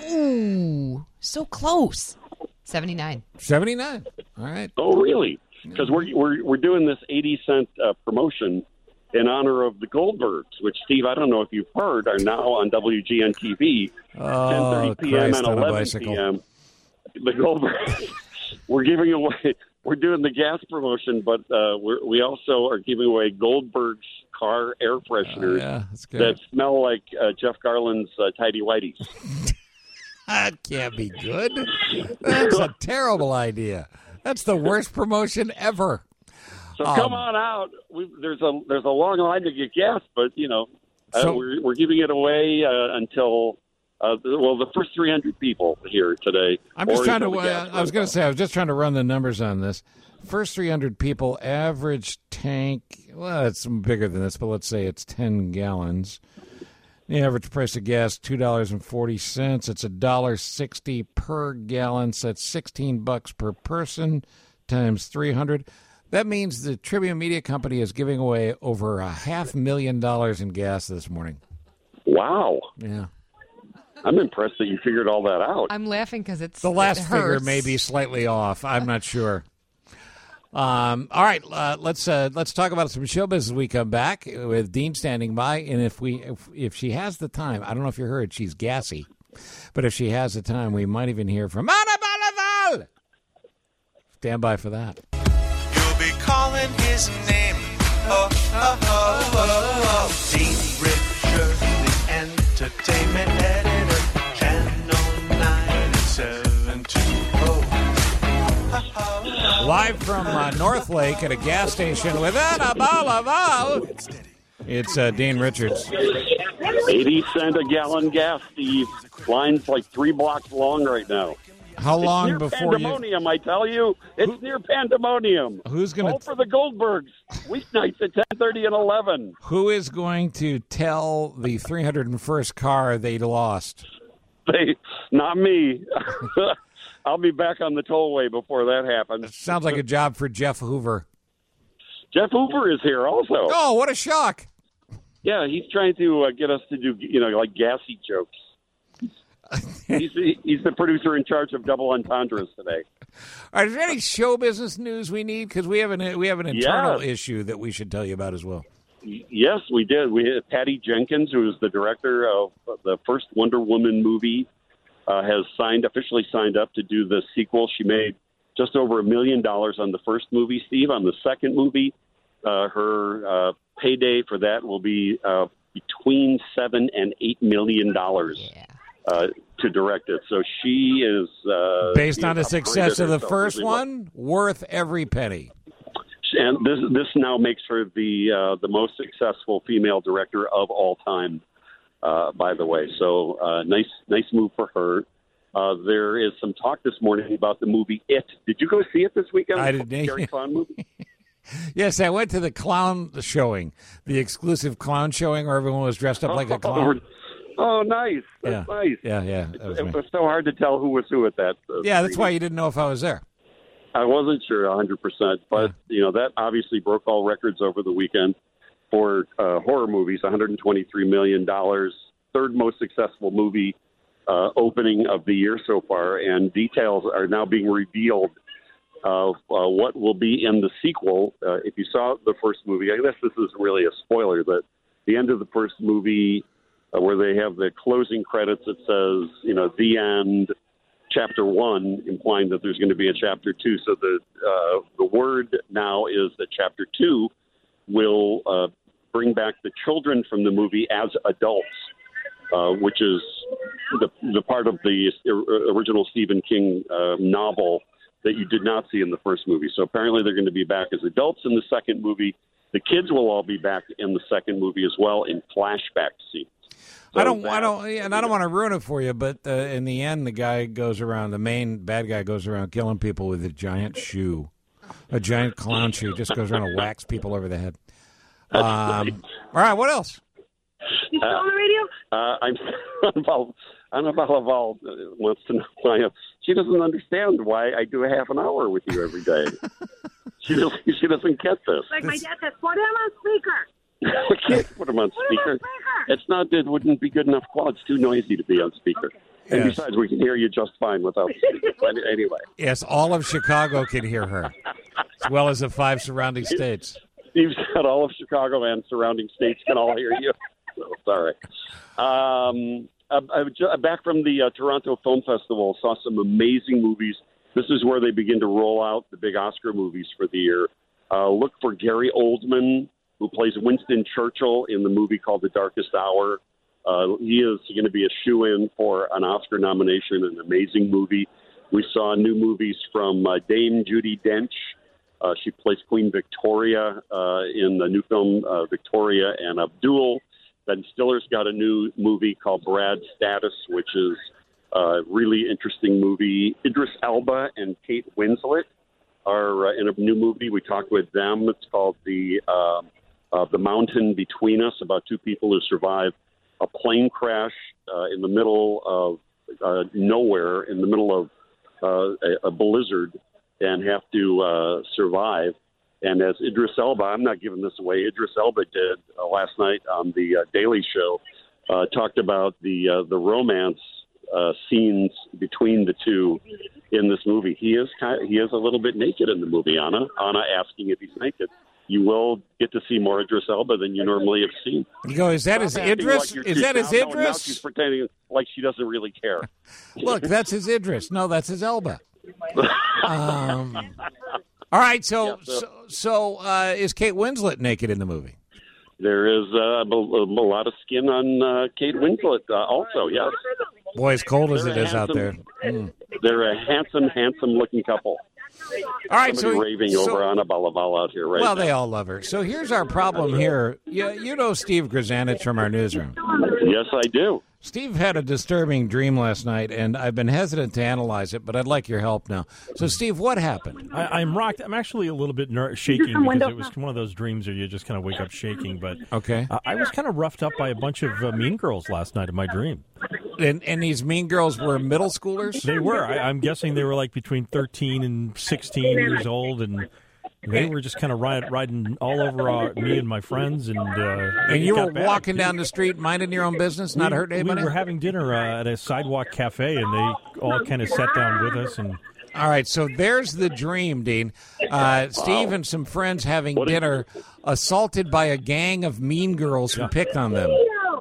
Ooh, so close. seventy-nine. seventy-nine. All right. Oh, really? Because we're, we're we're doing this eighty cent uh, promotion in honor of the Goldbergs, which, Steve, I don't know if you've heard, are now on W G N T V, oh, ten thirty p.m. Christ, and eleven p.m. The Goldbergs. We're giving away. We're doing the gas promotion, but uh, we're, we also are giving away Goldberg's car air fresheners oh, yeah, that's good. that smell like uh, Jeff Garland's uh, Tidy Whities. That can't be good. That's a terrible idea. That's the worst promotion ever. So um, come on out. We, there's a there's a long line to get gas, but you know so, uh, we're we're giving it away uh, until. Uh, well, the first three hundred people here today. I'm just trying to, uh, I was going to say, I was just trying to run the numbers on this. First three hundred people, average tank, well, it's bigger than this, but let's say it's ten gallons. The average price of gas, two dollars and forty cents. It's one dollar sixty per gallon, so that's sixteen bucks per person times three hundred. That means the Tribune Media Company is giving away over a half million dollars in gas this morning. Wow. Yeah. I'm impressed that you figured all that out. I'm laughing because it's the last it figure may be slightly off. I'm not sure. Um, all right, uh, let's uh, let's talk about some showbiz as we come back with Dean standing by. And if we if, if she has the time, I don't know if you heard, she's gassy, but if she has the time, we might even hear from Annabelle Laval. Stand by for that. You'll be calling his name. Oh, oh, oh, oh, oh. Dean Richards, the entertainment editor. Live from uh, North Lake at a gas station with Annabelle Laval. It's uh, Dean Richards. eighty cent a gallon gas, Steve. Line's like three blocks long right now. How long it's near before you- pandemonium? I tell you, it's near pandemonium. Who's going Vote to for the Goldbergs weeknights at ten thirty and eleven? Who is going to tell the three hundred first car they lost? They, not me. I'll be back on the tollway before that happens. Sounds like a job for Jeff Hoover. Jeff Hoover is here also. Oh, what a shock! Yeah, he's trying to uh, get us to do, you know, like gassy jokes. he's, the, he's the producer in charge of Double Entendres today. All right, is there any show business news we need? Because we have an we have an internal Yes. issue that we should tell you about as well. Yes, we did. We had Patty Jenkins, who is the director of the first Wonder Woman movie, uh, has signed officially signed up to do the sequel. She made just over a million dollars on the first movie, Steve. On the second movie, uh, her uh, payday for that will be uh, between seven and eight million dollars uh, to direct it. So she is uh, Based she on the has success upgraded of the herself first really well. one, worth every penny. And this this now makes her the uh, the most successful female director of all time. Uh, by the way, so uh, nice nice move for her. Uh, there is some talk this morning about the movie It. Did you go see it this weekend? I didn't. Gary Clown movie. Yes, I went to the clown showing, the exclusive clown showing where everyone was dressed up like a clown. Oh, nice. Yeah, That's nice. yeah, yeah. That was It me. was so hard to tell who was who at that. Uh, Yeah, that's screening. why you didn't know if I was there. I wasn't sure one hundred percent, but you know that obviously broke all records over the weekend for uh, horror movies. one hundred twenty-three million dollars, third most successful movie uh, opening of the year so far, and details are now being revealed of uh, what will be in the sequel. Uh, if you saw the first movie, I guess this is really a spoiler, but the end of the first movie, uh, where they have the closing credits, it says, you know, the end. Chapter one, implying that there's going to be a chapter two. So the uh, the word now is that chapter two will uh, bring back the children from the movie as adults, uh, which is the the part of the original Stephen King uh, novel that you did not see in the first movie. So apparently they're going to be back as adults in the second movie. The kids will all be back in the second movie as well in flashback scenes. So I don't, I that- don't, and I don't want to ruin it for you, but uh, in the end, the guy goes around, the main bad guy goes around killing people with a giant shoe, a giant clown shoe, just goes around and whacks people over the head. Um, all right, what else? You still on the radio? Uh, I'm Annabelle. Annabelle Laval wants to know why she doesn't understand why I do a half an hour with you every day. she doesn't. She doesn't get this. Like my dad says, put him on speaker. We can't put him on speaker. It's not. It wouldn't be good enough. Well, it's too noisy to be on speaker. And Yes. besides, we can hear you just fine without speaker. But anyway, Yes, all of Chicago can hear her, as well as the five surrounding states. Steve's got all of Chicago and surrounding states can all hear you. So, sorry. Um, uh, uh, ju- back from the uh, Toronto Film Festival, saw some amazing movies. This is where they begin to roll out the big Oscar movies for the year. Uh, look for Gary Oldman, who plays Winston Churchill in the movie called The Darkest Hour. Uh, he is going to be a shoo-in for an Oscar nomination, an amazing movie. We saw new movies from uh, Dame Judi Dench. Uh, she plays Queen Victoria uh, in the new film uh, Victoria and Abdul. Ben Stiller's got a new movie called Brad Status, which is a really interesting movie. Idris Elba and Kate Winslet are uh, in a new movie. We talked with them. It's called The uh, uh, The Mountain Between Us, about two people who survive a plane crash uh, in the middle of uh, nowhere, in the middle of uh, a, a blizzard, and have to uh, survive. And as Idris Elba, I'm not giving this away, Idris Elba did uh, last night on the uh, Daily Show, uh, talked about the uh, the romance uh, scenes between the two in this movie. He is kind of, he is a little bit naked in the movie, Anna. Anna asking if he's naked. You will get to see more Idris Elba than you normally have seen. You go, is that his Stop acting Idris? like you're- Is that his now- now- Now Idris? she's pretending like she doesn't really care. Look, that's his Idris. No, that's his Elba. Um, all right, so Yeah, so- so, so uh, is Kate Winslet naked in the movie? There is uh, a, a lot of skin on uh, Kate Winslet uh, also, yes. Boy, as cold as They're it a is out there. handsome- Mm. They're a handsome, handsome-looking couple. All right, Somebody so- raving so- over Anna Balaval out here right Well, now. they all love her. So here's our problem here. You, you know Steve Grzanich from our newsroom. Yes, I do. Steve had a disturbing dream last night, and I've been hesitant to analyze it, but I'd like your help now. So, Steve, what happened? I, I'm rocked. I'm actually a little bit ner- shaking because it was one of those dreams where you just kind of wake up shaking. But okay, uh, I was kind of roughed up by a bunch of uh, mean girls last night in my dream. And, and these mean girls were middle schoolers? They were. I, I'm guessing they were like between thirteen and sixteen years old, and they were just kind of ride, riding all over uh, me and my friends. And uh, and you got were bad. walking down the street, minding your own business, not we, hurting anybody? We were having dinner uh, at a sidewalk cafe, and they all kind of sat down with us. And all right, so there's the dream, Dean. Uh, Steve and some friends having dinner, assaulted by a gang of mean girls who picked on them.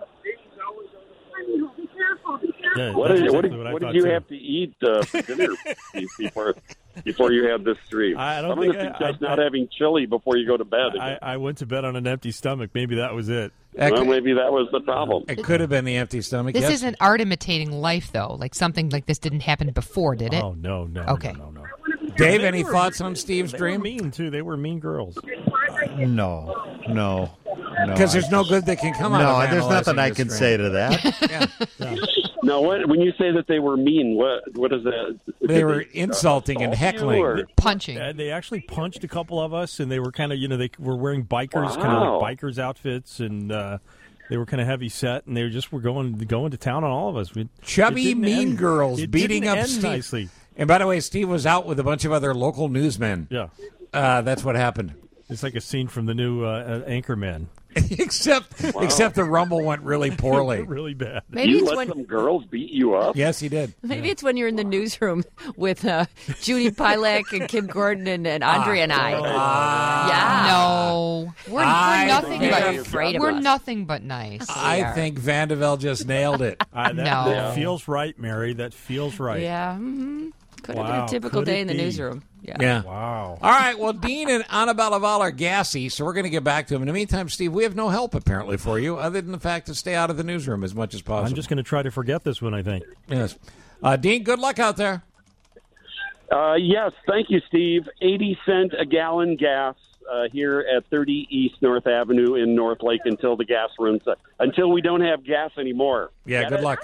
Yeah, What that's did, what exactly did, what I what did thought, you too. have to eat uh, for dinner before before you had this dream? I don't I'm going think to I- suggest I- not having chili before you go to bed. I, I went to bed on an empty stomach. Maybe that was it. well, maybe that was the problem. It could have been the empty stomach. This yes. isn't art imitating life, though. Like something like this didn't happen before, did it? Oh, no, no. Okay. No, no, no. Dave, They any were- thoughts on Steve's they dream? Were mean, too. They were mean girls. No, no. Because I there's no just- good that can come out No, of there's analyzing nothing I this can dream. say to that. Yeah. Now, what, when you say that they were mean, what what is that? They Did were insulting and assault you, heckling. or- Punching. Uh, they actually punched a couple of us, and they were kind of, you know, they were wearing bikers, kind of Wow. like bikers outfits, and uh, they were kind of heavy set, and they just were going going to town on all of us. We, Chubby it didn't mean end- girls it beating didn't up end Steve. nicely. And by the way, Steve was out with a bunch of other local newsmen. Yeah. Uh, that's what happened. It's like a scene from the new uh, uh, Anchorman. except Wow. except the rumble went really poorly. really bad. Maybe you it's let when some girls beat you up? Yes, he did. maybe it's when you're in the newsroom with uh, Judy Pilak and Kim Gordon and, and Andre and I. yeah. No, we're, I we're nothing think- but You're afraid of we're us. nothing but nice. I are. think Vanderbilt just nailed it. Uh, that, No. that feels right, Mary. That feels right. Yeah. Mm-hmm. Could have been Wow. a typical Could day it in the be? newsroom. Yeah. Yeah. Wow. All right. Well, Dean and Annabella Val are gassy, so we're going to get back to them. In the meantime, Steve, we have no help apparently for you, other than the fact to stay out of the newsroom as much as possible. I'm just going to try to forget this one, I think. Yes. Uh, Dean, good luck out there. Uh, yes, thank you, Steve. eighty cent a gallon gas uh, here at thirty East North Avenue in North Lake until the gas runs uh, until we don't have gas anymore. Yeah, Get good it? luck.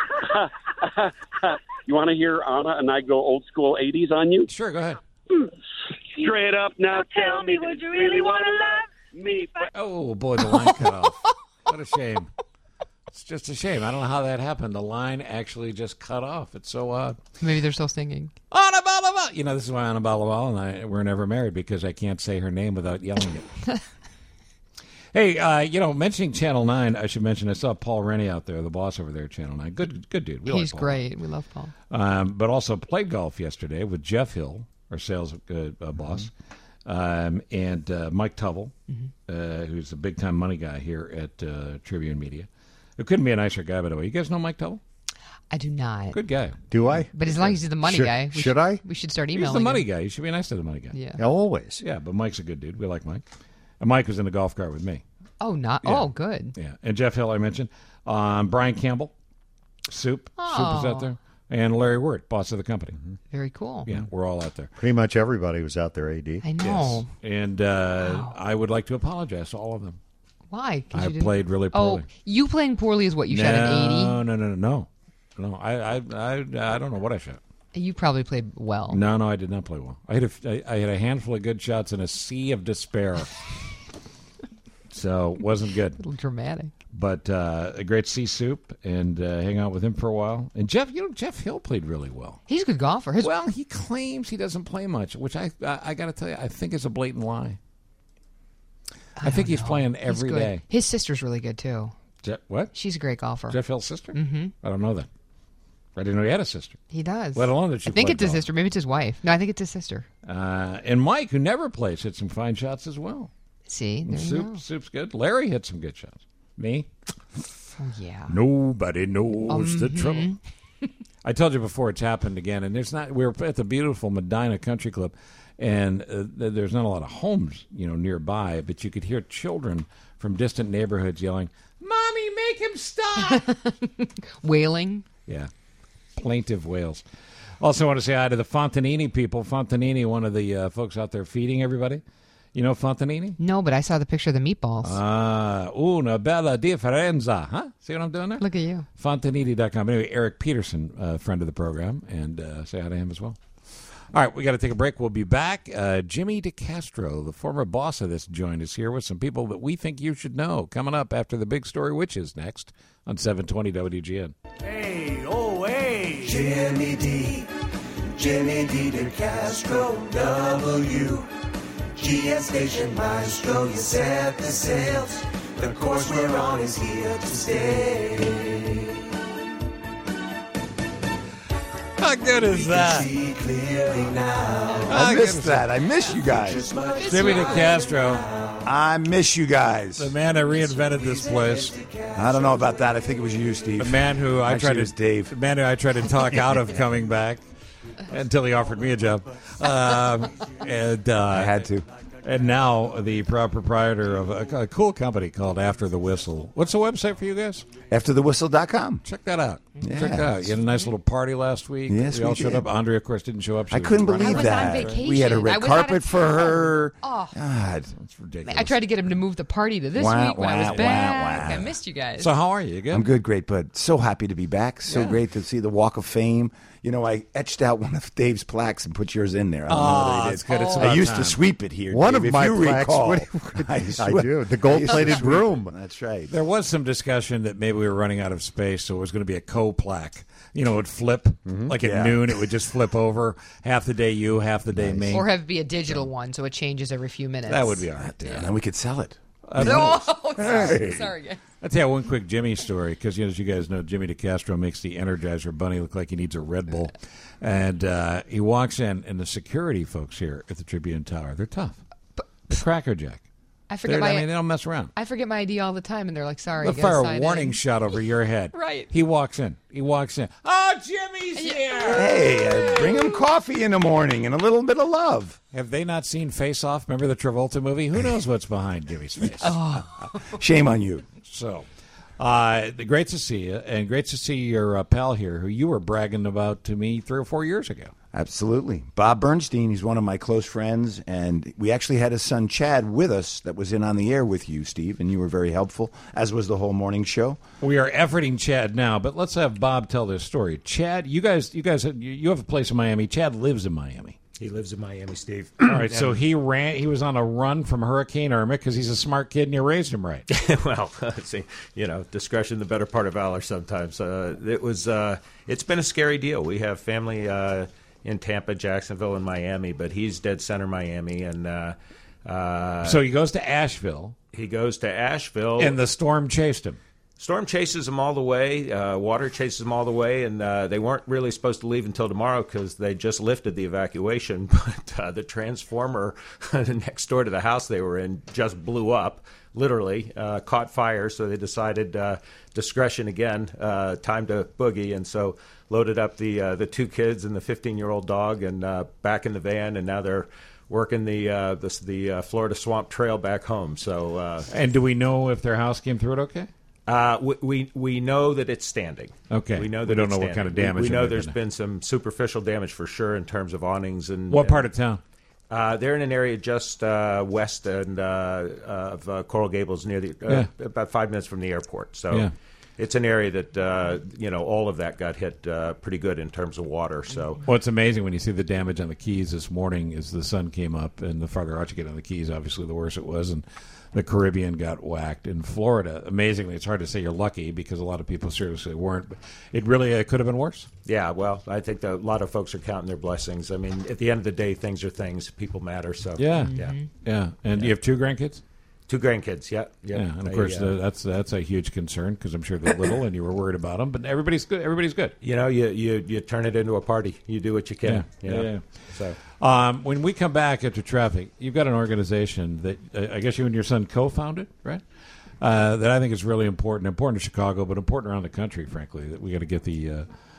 You want to hear Anna and I go old school eighties on you? Sure, go ahead. Straight up, now tell me, would you really want to love me? Oh, boy, the line cut off. What a shame. It's just a shame. I don't know how that happened. The line actually just cut off. It's so odd. Maybe they're still singing. Annabella Val. You know, this is why Annabella Val and I were never married, because I can't say her name without yelling it. Hey, uh, you know, mentioning Channel nine, I should mention I saw Paul Rennie out there, the boss over there at Channel nine. Good good dude. We like He's Paul. great. We love Paul. Um, but also played golf yesterday with Jeff Hill, our sales uh, uh, boss, um, and uh, Mike Tubble, uh, who's a big-time money guy here at uh, Tribune Media. It couldn't be a nicer guy, by the way. You guys know Mike Tubble? I do not. Good guy. Do I? But as long as he's the money Should- guy, we should I? We should start He's emailing. the money him. guy. You should be nice to the money guy. Yeah. Yeah, always. Yeah, but Mike's a good dude. We like Mike. And Mike was in the golf cart with me. Oh, not. Yeah. Oh, good. Yeah, and Jeff Hill I mentioned. Um, Brian Campbell, Soup. Soup is out Oh. there. And Larry Wirt, boss of the company. Very cool. Yeah, we're all out there. Pretty much everybody was out there, A D. I know. Yes. And uh, I would like to apologize to all of them. Why? 'Cause I you didn't- played really Oh, poorly. you playing poorly is what you shot an eighty. No, no, no, no, no. I, I, I, I don't know what I shot. You probably played well. No, no, I did not play well. I had a, I, I had a handful of good shots and a sea of despair. So wasn't good. A little dramatic. But uh, a great sea Soup and uh, hang out with him for a while. And Jeff, you know, Jeff Hill played really well. He's a good golfer. His- Well, he claims he doesn't play much, which I, I, I got to tell you, I think is a blatant lie. I, I think don't he's know. playing He's every good. day. His sister's really good too. Je- what? She's a great golfer. Jeff Hill's sister? Mm-hmm. I don't know that. I didn't know he had a sister. He does. Let alone that she I think played it's his golf. sister. Maybe it's his wife. No, I think it's his sister. Uh, and Mike, who never plays, hit some fine shots as well. See, there you Soup, go. Soup's good. Larry hit some good shots. Me? Oh, yeah. Nobody knows the Mhm. trouble. I told you before it's happened again, and there's not. We were at the beautiful Medina Country Club, and uh, th- there's not a lot of homes, you know, nearby, but you could hear children from distant neighborhoods yelling, "Mommy, make him stop!" Wailing. Yeah, plaintive wails. Also, want to say hi to the Fontanini people. Fontanini, one of the uh, folks out there feeding everybody. You know Fontanini? No, but I saw the picture of the meatballs. Ah, una bella differenza, huh? See what I'm doing there? Look at you. Fontanini dot com. Anyway, Eric Peterson, uh, friend of the program, and uh, say hi to him as well. All right, we got to take a break. We'll be back. Uh, Jimmy DeCastro, the former boss of this joint, is here with some people that we think you should know. Coming up after the Big Story Witches next on seven twenty W G N. Hey, oh, hey. Jimmy D. Jimmy D. DeCastro, W. G N Station Maestro, you set the sails. The course we're on is here to stay. How good is that? I miss that. I miss you guys. Jimmy DeCastro. I miss you guys. The man who reinvented this place. I don't know about that. I think it was you, Steve. The man who I Actually, tried to it was Dave. The man who I tried to talk out of coming back until he offered me a job. Um, and uh, I had to. And now the proud proprietor of a, a cool company called After the Whistle. What's the website for you guys? after the whistle dot com. Check that out. Yeah. Check that out. You had a nice little party last week. Yes, we we all showed did. up. Andrea, of course, didn't show up. She I was couldn't running believe around. that. on vacation. We had a I red was out carpet of for town. her. Oh. God. That's ridiculous. I tried to get him to move the party to this Wah, week when I wah, was back. wah, wah. I missed you guys. So how are you? You good? I'm good, great, bud. So happy to be back. So Yeah. great to see the Walk of Fame. You know, I etched out one of Dave's plaques and put yours in there. I don't know Oh, whether I did. it's good. It's I about used time. to sweep it here. One Dave, of if my you plaques- recall. what- I, I swept- do. The I used to gold-plated sweep broom. it. That's right. There was some discussion that maybe we were running out of space, so it was going to be a co-plaque. You know, it would flip. Like at Yeah. noon, it would just flip over. Half the day you, half the day me. Or have it be a digital one so it changes every few minutes. That would be all right. And then we could sell it. Uh, No, sorry, Hey. sorry, guys. I'll tell you one quick Jimmy story, because you know, as you guys know, Jimmy DeCastro makes the Energizer Bunny look like he needs a Red Bull. And uh, he walks in, and the security folks here at the Tribune Tower, they're tough. They're crackerjack. I forget They're- my. I mean, they don't mess around. I forget my I D all the time, and they're like, "Sorry." They'll you gotta fire a sign warning in. shot over your head. Right. He walks in. He walks in. Oh, Jimmy's here. Hey, uh, bring him coffee in the morning and a little bit of love. Have they not seen Face Off? Remember the Travolta movie? Who knows what's behind Jimmy's face? Shame on you. So, uh, great to see you, and great to see your uh, pal here, who you were bragging about to me three or four years ago. Absolutely. Bob Bernstein, he's one of my close friends, and we actually had his son Chad with us that was in on the air with you, Steve, and you were very helpful, as was the whole morning show. We are efforting Chad now, but let's have Bob tell this story. Chad, you guys, you guys, you have a place in Miami. Chad lives in Miami. He lives in Miami, Steve. All right, so he ran. He was on a run from Hurricane Irma because he's a smart kid and you raised him right. well, see, you know, discretion the better part of valor. Sometimes uh, it was. Uh, it's been a scary deal. We have family uh, in Tampa, Jacksonville, and Miami, but he's dead center Miami, and uh, uh, So he goes to Asheville, he goes to Asheville, and the storm chased him. Storm chases them all the way. Uh, water chases them all the way, and uh, they weren't really supposed to leave until tomorrow because they just lifted the evacuation. But uh, the transformer next door to the house they were in just blew up, literally uh, caught fire. So they decided uh, discretion again, uh, time to boogie, and so loaded up the uh, the two kids and the fifteen-year-old dog, and uh, back in the van, and now they're working the uh, the, the uh, Florida Swamp Trail back home. So, uh, and do we know if their house came through it okay? Uh, we, we we know that it's standing. Okay. we know that We don't it's know what standing. kind of We- damage We, it know may there's have been some superficial damage for sure in terms of awnings and. What part of town? Uh, they're in an area just uh, west and uh, of uh, Coral Gables, near the uh, Yeah. about five minutes from the airport. So. Yeah. It's an area that uh, you know all of that got hit uh, pretty good in terms of water. So What's amazing when you see the damage on the Keys this morning is the sun came up, and the farther out you get on the Keys, obviously the worse it was, and the Caribbean got whacked. In Florida, amazingly, it's hard to say you're lucky because a lot of people seriously weren't. But it really it could have been worse. yeah, well, I think that a lot of folks are counting their blessings. I mean, at the end of the day, things are things. People matter. So Yeah, yeah. yeah. And you have two grandkids. Two grandkids, yeah, yeah. Yeah, and of I, course uh, uh, that's that's a huge concern because I'm sure they're little and you were worried about them. But everybody's good. Everybody's good. You know, you, you, you turn it into a party. You do what you can. Yeah, you know? yeah, yeah. So Um, when we come back after traffic, you've got an organization that uh, I guess you and your son co-founded, right? Uh, that I think is really important, important to Chicago, but important around the country. Frankly, that we got to get the uh,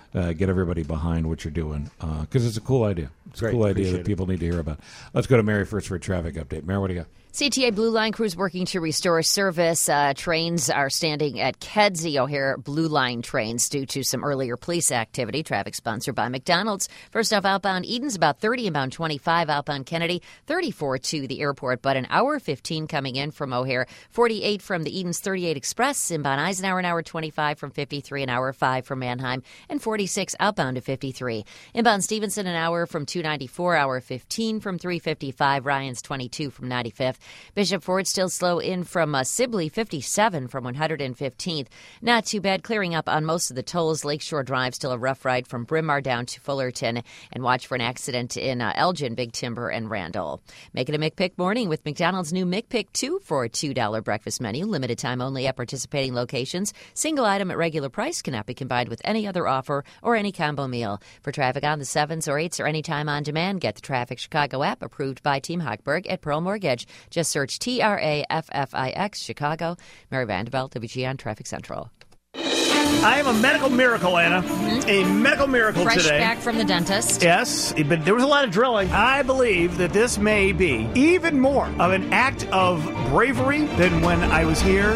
uh, get everybody behind what you're doing, because uh, it's a cool idea. It's Great. a cool idea Appreciate that people need to hear about. Let's go to Mary first for a traffic update. Mary, what do you got? C T A Blue Line crews working to restore service. Uh, trains are standing at Kedzie O'Hare Blue Line trains due to some earlier police activity. Traffic sponsored by McDonald's. First off, outbound Eden's about thirty, inbound twenty-five, outbound Kennedy thirty-four to the airport, but an hour fifteen coming in from O'Hare. forty-eight from the Eden's thirty-eight Express, inbound Eisenhower an hour twenty-five from fifty-three, an hour five from Mannheim, and forty-six outbound to fifty-three. Inbound Stevenson an hour from two ninety-four, hour fifteen from three fifty-five, Ryan's twenty-two from ninety-fifth. Bishop Ford still slow in from uh, Sibley, fifty-seven from one hundred fifteenth. Not too bad, clearing up on most of the tolls. Lakeshore Drive still a rough ride from Bryn Mawr down to Fullerton. And watch for an accident in uh, Elgin, Big Timber, and Randall. Make it a McPick morning with McDonald's new McPick two for a two dollar breakfast menu. Limited time only at participating locations. Single item at regular price cannot be combined with any other offer or any combo meal. For traffic on the sevens or eights or anytime on demand, get the Traffic Chicago app approved by Team Hochberg at Pearl Mortgage. Just search T R A F F I X Chicago. Mary Vanderbilt, W G N Traffic Central. I am a medical miracle, Anna. Mm-hmm. A medical miracle Fresh today. back from the dentist. Yes, but there was a lot of drilling. I believe that this may be even more of an act of bravery than when I was here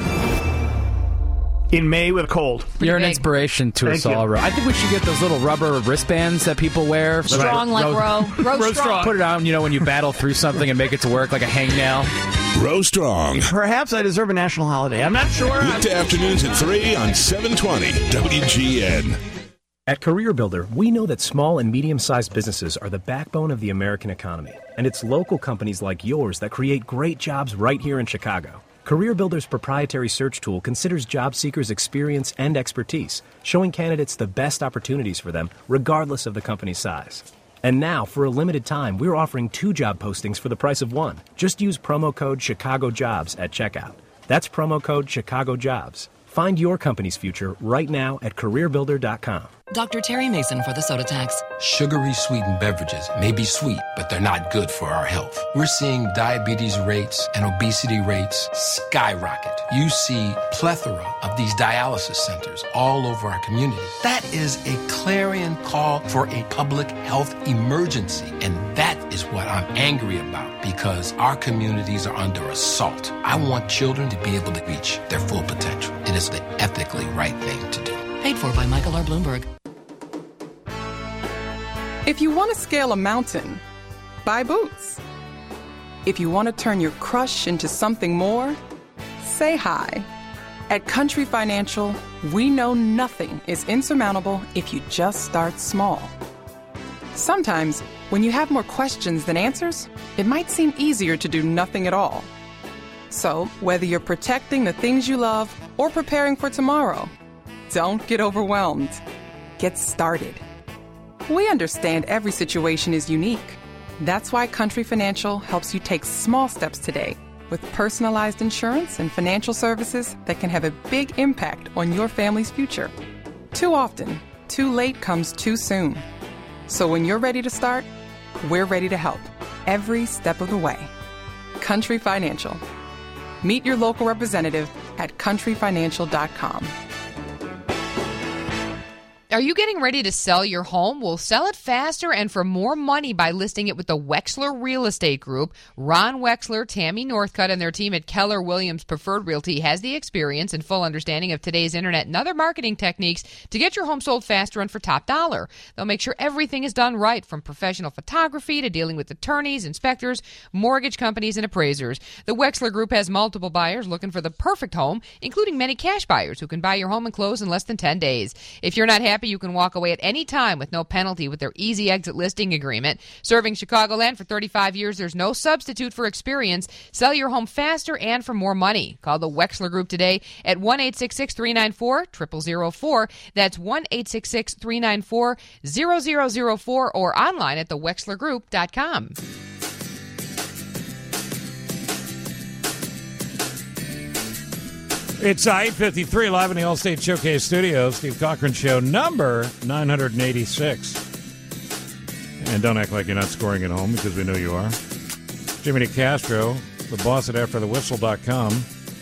in May with a cold. Pretty You're big. An inspiration to Thank us all, Ro. I think we should get those little rubber wristbands that people wear. Strong like Ro. Ro, Ro strong. Put it on, you know, when you battle through something and make it to work like a hangnail. Ro Strong. Perhaps I deserve a national holiday. I'm not sure. Weekday afternoons at three on seven twenty W G N. At CareerBuilder, we know that small and medium-sized businesses are the backbone of the American economy. And it's local companies like yours that create great jobs right here in Chicago. CareerBuilder's proprietary search tool considers job seekers' experience and expertise, showing candidates the best opportunities for them, regardless of the company's size. And now, for a limited time, we're offering two job postings for the price of one. Just use promo code ChicagoJobs at checkout. That's promo code ChicagoJobs. Find your company's future right now at career builder dot com. Doctor Terry Mason for the Soda Tax. Sugary sweetened beverages may be sweet, but they're not good for our health. We're seeing diabetes rates and obesity rates skyrocket. You see plethora of these dialysis centers all over our community. That is a clarion call for a public health emergency, and that is what I'm angry about because our communities are under assault. I want children to be able to reach their full potential. It is the ethically right thing to do. Paid for by Michael R. Bloomberg. If you want to scale a mountain, buy boots. If you want to turn your crush into something more, say hi. At Country Financial, we know nothing is insurmountable if you just start small. Sometimes, when you have more questions than answers, it might seem easier to do nothing at all. So, whether you're protecting the things you love or preparing for tomorrow, don't get overwhelmed. Get started. We understand every situation is unique. That's why Country Financial helps you take small steps today with personalized insurance and financial services that can have a big impact on your family's future. Too often, too late comes too soon. So when you're ready to start, we're ready to help every step of the way. Country Financial. Meet your local representative at country financial dot com. Are you getting ready to sell your home? Well, sell it faster and for more money by listing it with the Wexler Real Estate Group. Ron Wexler, Tammy Northcutt, and their team at Keller Williams Preferred Realty has the experience and full understanding of today's internet and other marketing techniques to get your home sold faster and for top dollar. They'll make sure everything is done right, from professional photography to dealing with attorneys, inspectors, mortgage companies, and appraisers. The Wexler Group has multiple buyers looking for the perfect home, including many cash buyers who can buy your home and close in less than ten days. If you're not happy, you can walk away at any time with no penalty with their easy exit listing agreement. Serving Chicagoland for thirty-five years, there's no substitute for experience. Sell your home faster and for more money. Call the Wexler Group today at one eight six six, three nine four, zero zero zero four. That's one eight six six, three nine four, zero zero zero four or online at the wexler group dot com. It's eight fifty-three live in the Allstate Showcase Studios. Steve Cochran Show, number nine hundred eighty-six. And don't act like you're not scoring at home, because we know you are. Jimmy DeCastro, the boss at after the whistle dot com.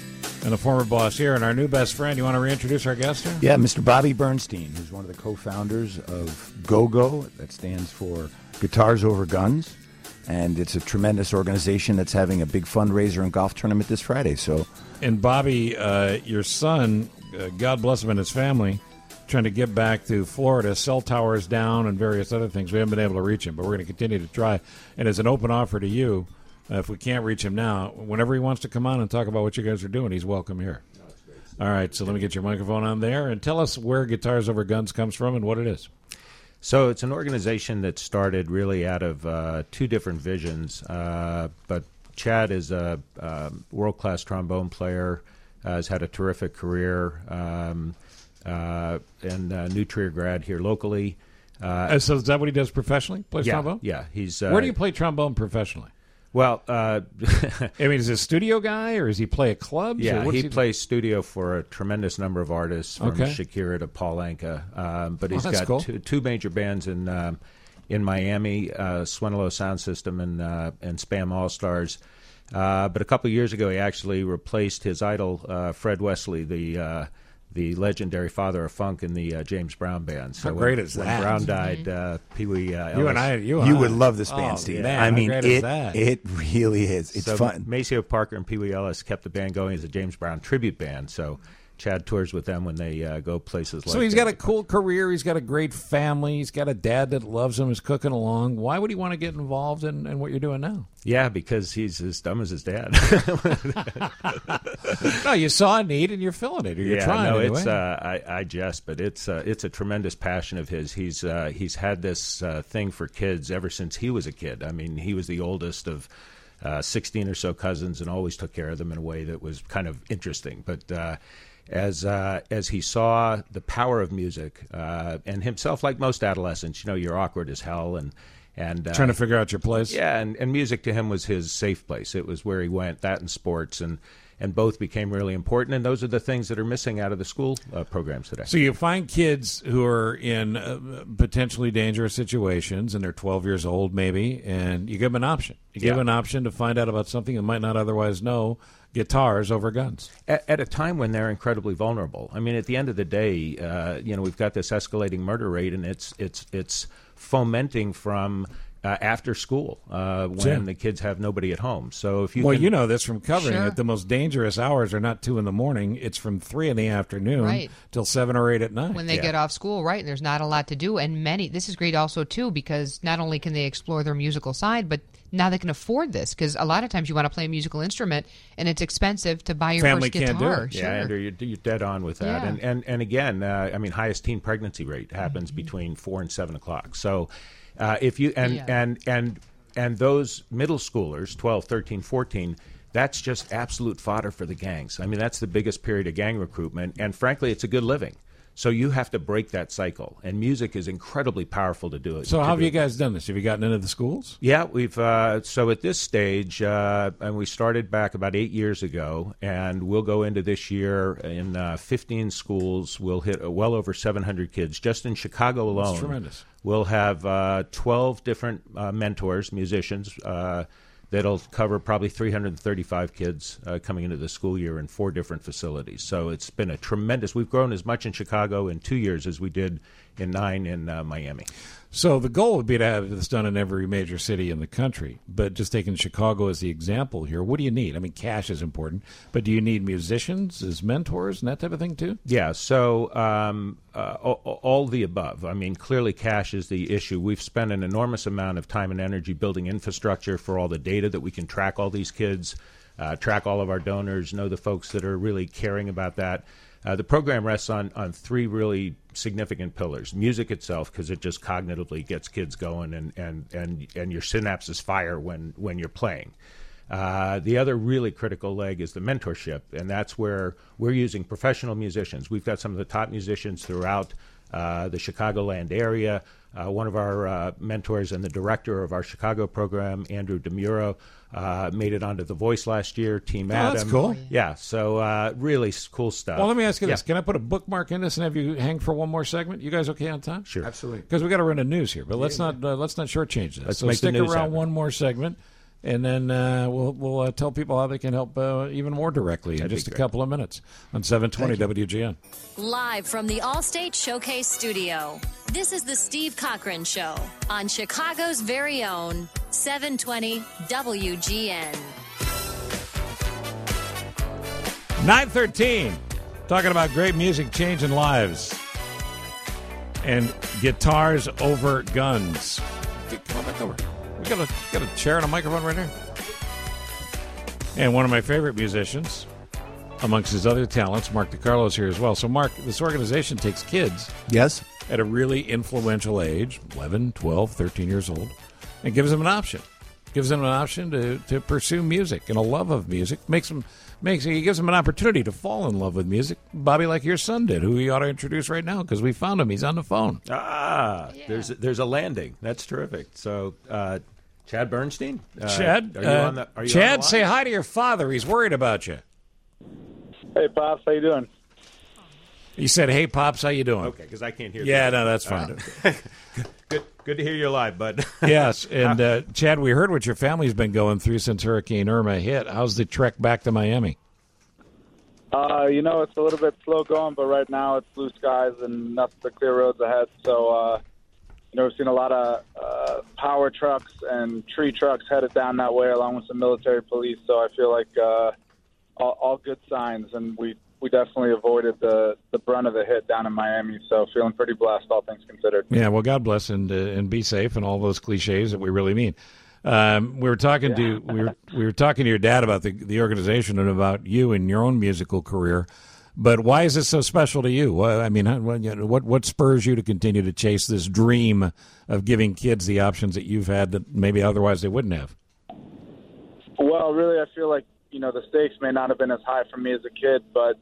and a former boss here, and our new best friend. You want to reintroduce our guest here? Yeah, Mister Bobby Bernstein, who's one of the co-founders of GoGo. That stands for Guitars Over Guns. And it's a tremendous organization that's having a big fundraiser and golf tournament this Friday. So, And Bobby, uh, your son, uh, God bless him and his family, trying to get back to Florida, cell towers down and various other things. We haven't been able to reach him, but we're going to continue to try. And as an open offer to you, uh, if we can't reach him now, whenever he wants to come on and talk about what you guys are doing, he's welcome here. All right, so let me get your microphone on there and tell us where Guitars Over Guns comes from and what it is. So it's an organization that started really out of uh, two different visions. Uh, but Chad is a um, world-class trombone player, uh, has had a terrific career, um, uh, and uh, new Trier grad here locally. Uh, so is that what he does professionally? Plays yeah, trombone? Yeah, he's. Uh, Where do you play trombone professionally? Well, uh, I mean, is he a studio guy, or does he play at clubs? Yeah, or he, he plays studio for a tremendous number of artists, from Okay. Shakira to Paul Anka. Um, but he's Oh, that's got cool. two, two major bands in um, in Miami, uh, Swenelo Sound System and uh, and Spam All Stars. Uh, but a couple of years ago, he actually replaced his idol, uh, Fred Wesley, the uh, the legendary father of funk in the uh, James Brown band. So How great when, is when that? Brown died, uh, Pee Wee uh, Ellis. You and I, you, and you I. would love this band, Oh, Steve. man, I how mean, great it, is that? it really is. It's so fun. Maceo Parker and Pee Wee Ellis kept the band going as a James Brown tribute band. So Chad tours with them when they uh, go places like So he's that. got a cool career. He's got a great family. He's got a dad that loves him, is cooking along. Why would he want to get involved in, in what you're doing now? Yeah, because he's as dumb as his dad. No, you saw a need and you're filling it, or you're yeah, trying no, anyway. it's uh, I, I jest, but it's uh, it's a tremendous passion of his. He's uh, he's had this uh, thing for kids ever since he was a kid. I mean, he was the oldest of uh, sixteen or so cousins, and always took care of them in a way that was kind of interesting. But uh, as uh, as he saw the power of music, uh, and himself, like most adolescents, you know, you're awkward as hell, and and uh, Trying to figure out your place. Yeah, and, and music to him was his safe place. It was where he went. That and sports, and and both became really important. And those are the things that are missing out of the school uh, programs today. So you find kids who are in uh, potentially dangerous situations, and they're twelve years old maybe, and you give them an option. You give Yeah. them an option to find out about something they might not otherwise know, guitars over guns. At, at a time when they're incredibly vulnerable. I mean, at the end of the day, uh, you know, we've got this escalating murder rate, and it's it's it's fomenting from uh, after school uh, when Yeah. the kids have nobody at home. So if you well, can, you know this from covering Sure. it. The most dangerous hours are not two in the morning. It's from three in the afternoon Right. till seven or eight at night. when they get off school, right? And there's not a lot to do. And many, this is great also, too, because not only can they explore their musical side, but now they can afford this. Because a lot of times you want to play a musical instrument, and it's expensive to buy your Family first can't do guitar. it. Sure. Yeah, Andrew, you're, you're dead on with that. Yeah. And, and and again, uh, I mean, highest teen pregnancy rate happens Mm-hmm. between four and seven o'clock. So uh, if you and, Yeah. and and and those middle schoolers, twelve, thirteen, fourteen, that's just absolute fodder for the gangs. I mean, that's the biggest period of gang recruitment, and frankly, it's a good living. So you have to break that cycle, and music is incredibly powerful to do it. So to how have do you it. guys done this? Have you gotten into the schools? Yeah, we've uh, so at this stage, uh, and we started back about eight years ago, and we'll go into this year in uh, fifteen schools. We'll hit uh, well over seven hundred kids just in Chicago alone. That's tremendous. We'll have uh, twelve different uh, mentors, musicians. Uh, That'll cover probably three hundred thirty-five kids uh, coming into the school year in four different facilities. So it's been a tremendous. We've grown as much in Chicago in two years as we did in nine in uh, Miami. So the goal would be to have this done in every major city in the country. But just taking Chicago as the example here, what do you need? I mean, cash is important, but do you need musicians as mentors and that type of thing too? Yeah, so um, uh, all, all the above. I mean, clearly cash is the issue. We've spent an enormous amount of time and energy building infrastructure for all the data that we can track all these kids, uh, track all of our donors, know the folks that are really caring about that. Uh, the program rests on, on three really significant pillars. Music itself, because it just cognitively gets kids going, and, and, and, and your synapses fire when, when you're playing. Uh, the other really critical leg is the mentorship, and that's where we're using professional musicians. We've got some of the top musicians throughout uh, the Chicagoland area. Uh, one of our uh, mentors and the director of our Chicago program, Andrew DeMuro, uh, made it onto The Voice last year. Team Oh, Adam. that's cool. Yeah, so uh, really s- cool stuff. Well, let me ask you Yeah. this. Can I put a bookmark in this and have you hang for one more segment? You guys okay on time? Sure. Absolutely. Because we got to run a news here, but let's not uh, let's not shortchange this. Let's so make the stick news around happen. one more segment. and then uh, we'll we'll uh, tell people how they can help uh, even more directly That'd in just a great. couple of minutes on seven twenty W G N. Live from the Allstate Showcase Studio, this is the Steve Cochran Show on Chicago's very own seven twenty W G N. nine thirteen, talking about great music changing lives and guitars over guns. Come on back over. We got a, got a chair and a microphone right here. And one of my favorite musicians, amongst his other talents, Mark DiCarlo, is here as well. So, Mark, this organization takes kids Yes. at a really influential age, eleven, twelve, thirteen years old, and gives them an option. Gives them an option to, to pursue music and a love of music. Makes them makes he gives them an opportunity to fall in love with music. Bobby, like your son did, who we ought to introduce right now because we found him. He's on the phone. Ah, there's there's a landing. That's terrific. So, uh, Chad Bernstein, uh, Chad, are you uh, on the? Are you Chad, on the line? say hi to your father. He's worried about you. Hey, Pops, how you doing? He said, "Hey, Pops, how you doing?" Okay, because I can't hear. Yeah, you. no, that's fine. Uh, good, good to hear you're live, bud. Yes, and uh, Chad, we heard what your family's been going through since Hurricane Irma hit. How's the trek back to Miami? Uh, you know, it's a little bit slow going, but right now it's blue skies and nothing but clear roads ahead. So, uh, you know, we've seen a lot of uh, power trucks and tree trucks headed down that way, along with some military police. So I feel like uh, all, all good signs, and we we definitely avoided the, the brunt of the hit down in Miami. So feeling pretty blessed, all things considered. Yeah, well, God bless and uh, and be safe and all those cliches that we really mean. Um, we were talking yeah. to we were we were talking to your dad about the the organization and about you and your own musical career. But why is this so special to you? Well, I mean, what what spurs you to continue to chase this dream of giving kids the options that you've had that maybe otherwise they wouldn't have? Well, really, I feel like, you know, the stakes may not have been as high for me as a kid, but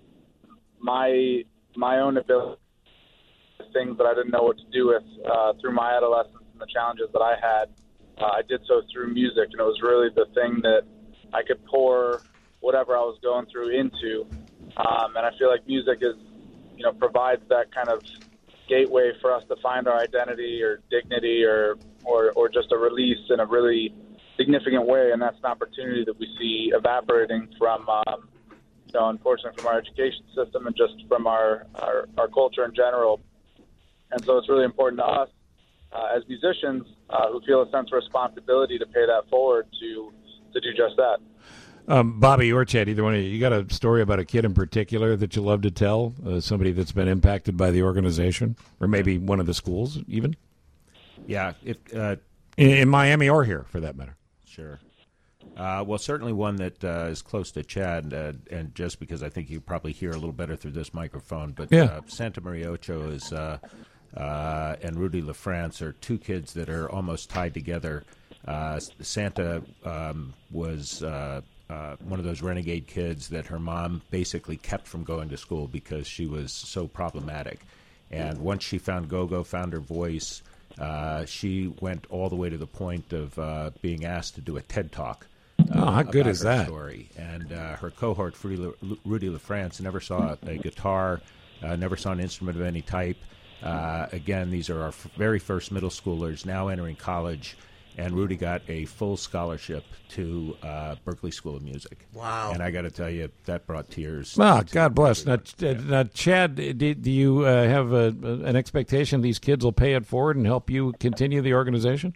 my my own ability, things that I didn't know what to do with uh, through my adolescence and the challenges that I had, uh, I did so through music, and it was really the thing that I could pour whatever I was going through into. Um, and I feel like music is, you know, provides that kind of gateway for us to find our identity or dignity or, or, or just a release in a really significant way. And that's an opportunity that we see evaporating from, um, you know, unfortunately from our education system and just from our, our, our culture in general. And so it's really important to us uh, as musicians uh, who feel a sense of responsibility to pay that forward to, to do just that. Um, Bobby or Chad, either one of you, you got a story about a kid in particular that you love to tell, uh, somebody that's been impacted by the organization, or maybe one of the schools even? Yeah. If, uh, in, in Miami or here, for that matter. Sure. Uh, well, certainly one that uh, is close to Chad, uh, and just because I think you probably hear a little better through this microphone, but yeah. uh, Santa Maria Ocho is, uh, uh, and Rudy LaFrance are two kids that are almost tied together. Uh, Santa um, was... Uh, Uh, one of those renegade kids that her mom basically kept from going to school because she was so problematic. And once she found go-go, found her voice, uh, she went all the way to the point of uh, being asked to do a TED Talk. Uh, oh, how good about is her that? Story. And uh, her cohort, Rudy LaFrance, never saw a guitar, uh, never saw an instrument of any type. Uh, again, these are our f- very first middle schoolers now entering college. And Rudy got a full scholarship to uh, Berklee School of Music. Wow. And I got to tell you, that brought tears. Oh, God bless. Now, yeah. now, Chad, do, do you uh, have a, an expectation these kids will pay it forward and help you continue the organization?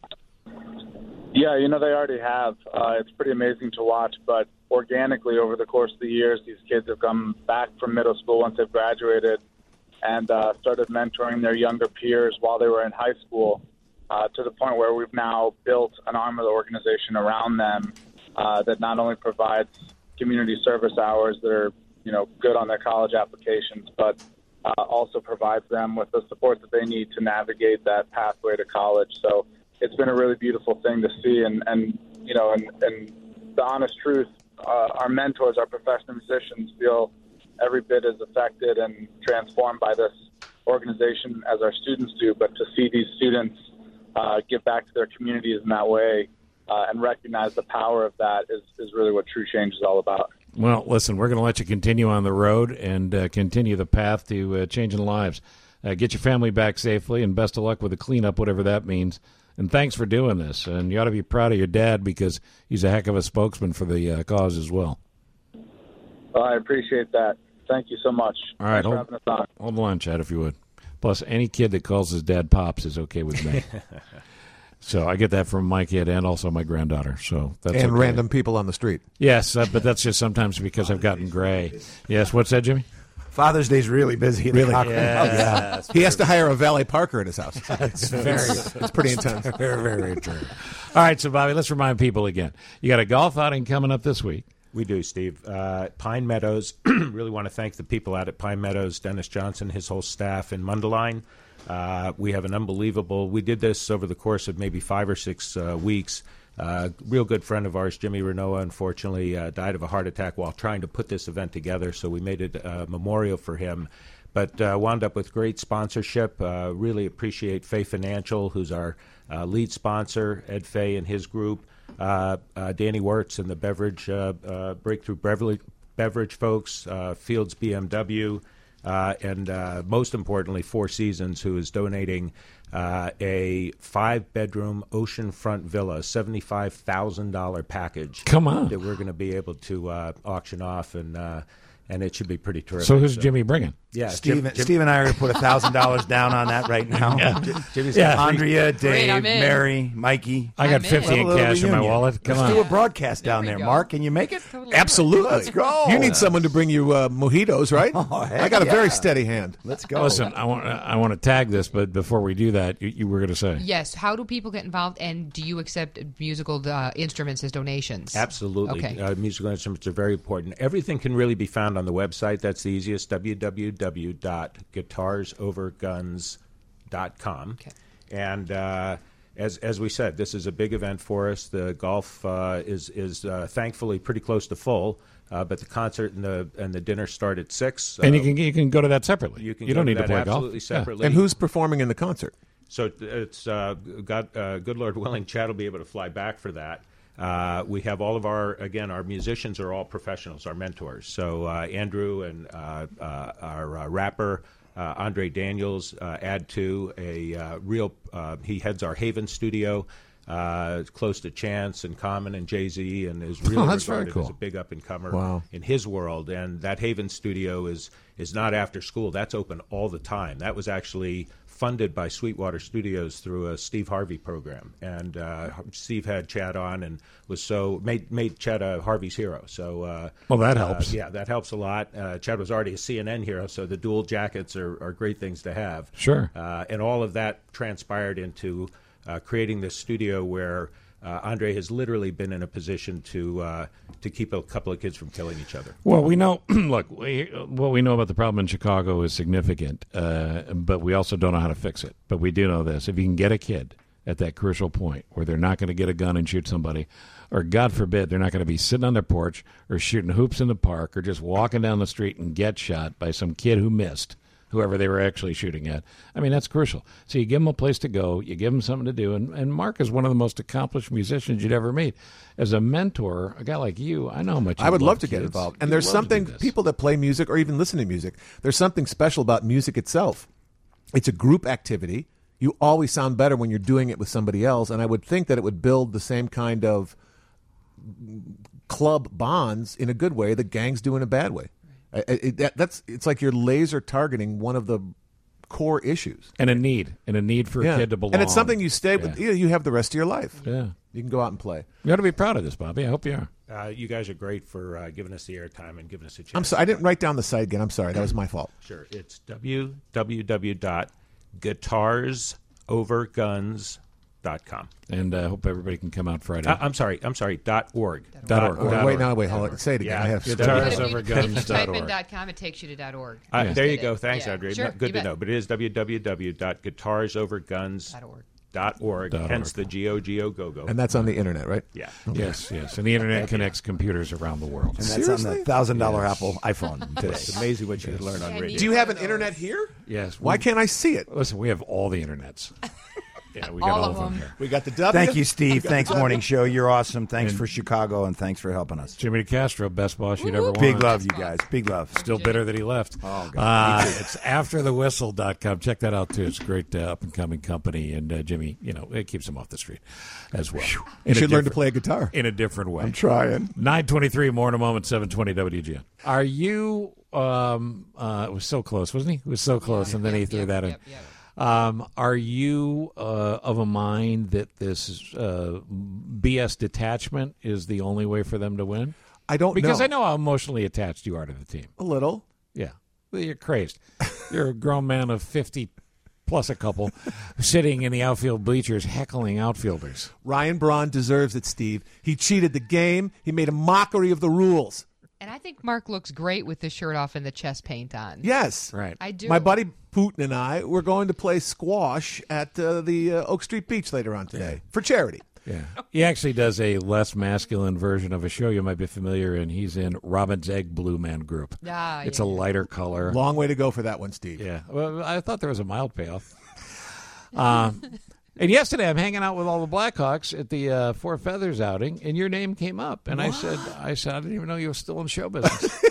Yeah, you know, they already have. Uh, it's pretty amazing to watch. But organically, over the course of the years, these kids have come back from middle school once they've graduated and uh, started mentoring their younger peers while they were in high school. Uh, to the point where we've now built an arm of the organization around them uh, that not only provides community service hours that are, you know, good on their college applications, but uh, also provides them with the support that they need to navigate that pathway to college. So it's been a really beautiful thing to see. And, and you know, and, and the honest truth, uh, our mentors, our professional musicians feel every bit as affected and transformed by this organization as our students do. But to see these students Uh, give back to their communities in that way uh, and recognize the power of that is, is really what true change is all about. Well, listen, we're going to let you continue on the road and uh, continue the path to uh, changing lives. Uh, get your family back safely, and best of luck with the cleanup, whatever that means. And thanks for doing this. And you ought to be proud of your dad because he's a heck of a spokesman for the uh, cause as well. Well, I appreciate that. Thank you so much. All right, Thanks for hold, having us on. hold the line, Chad, if you would. Plus, any kid that calls his dad Pops is okay with me. So I get that from my kid and also my granddaughter. So that's and okay. random people on the street. Yes, uh, but that's just sometimes because I've gotten gray. Yes, what's that, Jimmy? Father's Day's really busy. In Really? the Yeah. yeah. He has to hire a valet parker at his house. It's very, It's pretty intense. Very, very true. All right, so Bobby, let's remind people again. You got a golf outing coming up this week. We do, Steve. Uh, Pine Meadows, really want to thank the people out at Pine Meadows, Dennis Johnson, his whole staff in Mundelein. Uh, we have an unbelievable, we did this over the course of maybe five or six uh, weeks. Uh, real good friend of ours, Jimmy Renoa, unfortunately uh, died of a heart attack while trying to put this event together, so we made it a memorial for him. But uh, wound up with great sponsorship. Uh, really appreciate Fay Financial, who's our uh, lead sponsor, Ed Fay and his group. Uh, uh, Danny Wirtz and the beverage uh, uh, Breakthrough Beverly, Beverage folks, uh, Fields B M W, uh, and uh, most importantly, Four Seasons, who is donating uh, a five-bedroom oceanfront villa, seventy-five thousand dollars package. Come on. That we're going to be able to uh, auction off, and uh, and it should be pretty terrific. So who's Jimmy bringing? Yeah, Steve, Jim, Jim, Steve and I are going to put one thousand dollars down on that right now. Yeah. Jimmy's Yeah. got three- Andrea, Great, Dave, I'm in. Mary, Mikey. I got I'm in. fifty in Have a little cash in my reunion. wallet. Come Let's on. do a broadcast down There we there. go. Mark, can you make it? Totally. Absolutely. Let's go. You need someone to bring you uh, mojitos, right? Oh, heck I got a yeah. very steady hand. Let's go. Listen, I want I want to tag this, but before we do that, you, you were going to say. Yes. How do people get involved, and do you accept musical uh, instruments as donations? Absolutely. Okay. Uh, musical instruments are very important. Everything can really be found on the website. That's the easiest, w w w dot guitars over guns dot com. Okay. And uh, as as we said, this is a big event for us. The golf uh, is is uh, thankfully pretty close to full, uh, but the concert and the and the dinner start at six. And you Uh, can you can go to that separately. you can you go don't to need to that play absolutely golf. Yeah. separately. And who's performing in the concert? So it's uh, God, uh, good Lord willing, Chad will be able to fly back for that. Uh, we have all of our, again, our musicians are all professionals, our mentors. So uh, Andrew and uh, uh, our uh, rapper, uh, Andre Daniels, uh, add to a uh, real, uh, he heads our Haven studio, uh, close to Chance and Common and Jay-Z, and is really Oh, that's very regarded cool. as a big up-and-comer Wow. in his world. And that Haven studio is is not after school. That's open all the time. That was actually funded by Sweetwater Studios through a Steve Harvey program. And uh, Steve had Chad on and was so made made Chad a Harvey's hero. So uh, Well, that uh, helps. yeah, that helps a lot. Uh, Chad was already a C N N hero, so the dual jackets are, are great things to have. Sure. Uh, and all of that transpired into uh, creating this studio where uh, Andre has literally been in a position to uh, to keep a couple of kids from killing each other. Well, we know. Look, we, what we know about the problem in Chicago is significant, uh, but we also don't know how to fix it. But we do know this: if you can get a kid at that crucial point where they're not going to get a gun and shoot somebody, or God forbid, they're not going to be sitting on their porch or shooting hoops in the park or just walking down the street and get shot by some kid who missed whoever they were actually shooting at. I mean, that's crucial. So you give them a place to go, you give them something to do, and, and Mark is one of the most accomplished musicians you'd ever meet. As a mentor, a guy like you, I know how much you I would love love to get kids. involved. And You'd there's love to do something, this. people that play music or even listen to music, there's something special about music itself. It's a group activity. You always sound better when you're doing it with somebody else. And I would think that it would build the same kind of club bonds in a good way that gangs do in a bad way. I- I- that, that's it's like you're laser targeting one of the core issues And a need, and a need for Yeah. a kid to belong. and it's something you stay with. Yeah. You, know, you have the rest of your life. Yeah. You can go out and play. You ought to be proud of this, Bobby. I hope you are. Uh, you guys are great for uh, giving us the airtime and giving us a chance. I'm sorry, I didn't write down the site again. I'm sorry, that was my fault. Sure. It's w w w dot guitars over guns dot com. And I uh, hope everybody can come out Friday. Uh, I'm sorry. I'm sorry. Dot org. Dot org. Oh, Dot wait, org. now wait, hold on. Say it again. Yeah. I have Guitars But if you, over if you guns dot type in org. dot .com, it takes you to dot .org. Uh, Yeah. there you Did go. it. Thanks, Yeah. Andre. Sure, No, good you to bet. know. But it is w w w dot guitars over guns dot org. Dot Hence org. the G O G O Go Go. And that's on the internet, right? Yeah. Yes, yes. And the internet connects computers around the world. And that's on the Seriously? thousand dollar Apple iPhone today. It's amazing what you can learn on Yeah, radio. Do you have an internet here? Yes. Why we- can't I see it? Listen, we have all the internets. Yeah, we All got all of of them them. here. We got the W. Thank you, We Steve. got Thanks, the W. Morning Show. You're awesome. Thanks And- for Chicago, and thanks for helping us. Jimmy DeCastro, best boss you'd ever want. Big love, you guys. Big love. Still bitter that he left. Oh, God. Uh, Me too. it's after the whistle dot com. Check that out, too. It's a great uh, up-and-coming company. And uh, Jimmy, you know, it keeps him off the street as well. You In a should learn to different- play a guitar. In a different way. I'm trying. nine twenty-three, more in a moment, seven twenty W G N. Are you, um, uh, it was so close, wasn't he? It was so close, and then he threw that in. Um, are you uh, of a mind that this uh, B S detachment is the only way for them to win? I don't because know. I know how emotionally attached you are to the team. A little. Yeah. Well, you're crazed. You're a grown man of fifty plus a couple sitting in the outfield bleachers heckling outfielders. Ryan Braun deserves it, Steve. He cheated the game. He made a mockery of the rules. And I think Mark looks great with the shirt off and the chest paint on. Yes. Right. I do. My buddy Putin and I, we're going to play squash at uh, the uh, Oak Street Beach later on today for charity. Yeah. He actually does a less masculine version of a show you might be familiar in. He's in Robin's Egg Blue Man Group. Ah, it's yeah. a lighter color. Long way to go for that one, Steve. Yeah. Well, I thought there was a mild payoff. um, and yesterday I'm hanging out with all the Blackhawks at the uh, Four Feathers outing, and your name came up. And I said, I said, I didn't even know you were still in show business.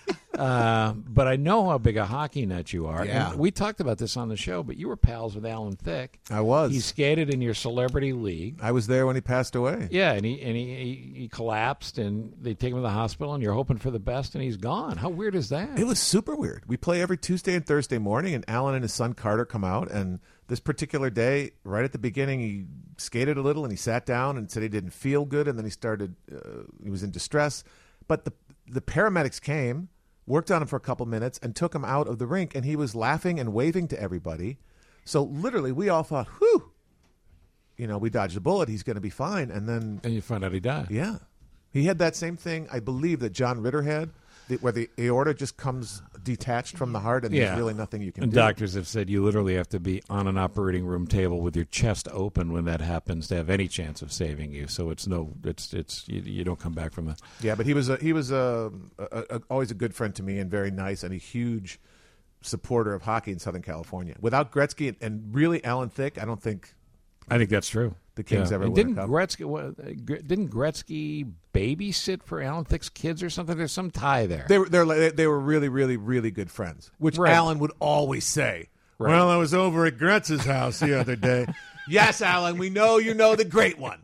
Uh, but I know how big a hockey nut you are. Yeah. And we talked about this on the show, but you were pals with Alan Thicke. I was. He skated in your celebrity league. I was there when he passed away. Yeah, and he and he, he, he collapsed, and they take him to the hospital, and you're hoping for the best, and he's gone. How weird is that? It was super weird. We play every Tuesday and Thursday morning, and Alan and his son Carter come out. And this particular day, right at the beginning, he skated a little, and he sat down and said he didn't feel good, and then he started. Uh, he was in distress, but the the paramedics came, worked on him for a couple minutes, and took him out of the rink, and he was laughing and waving to everybody. So literally, we all thought, whew, you know, we dodged a bullet. He's going to be fine. And then... And you find out he died. Yeah. He had that same thing, I believe, that John Ritter had, the, where the aorta just comes detached from the heart, and Yeah. there's really nothing you can and do. doctors have said you literally have to be on an operating room table with your chest open when that happens to have any chance of saving you. So it's no, it's it's you, you don't come back from that. Yeah, but he was a, he was a, a, a, always a good friend to me and very nice and a huge supporter of hockey in Southern California. Without Gretzky and, and really Alan Thicke, I don't think I think that's true. the Kings Yeah. ever And won a didn't cup. Gretzky what, uh, Gre- didn't Gretzky babysit for Alan Thicke's kids or something? There's some tie there. They were they're, like- they were really really really good friends, which Right. Alan would always say. Right. Well, I was over at Gretz's house the other day. Yes, Alan, we know you know the great one.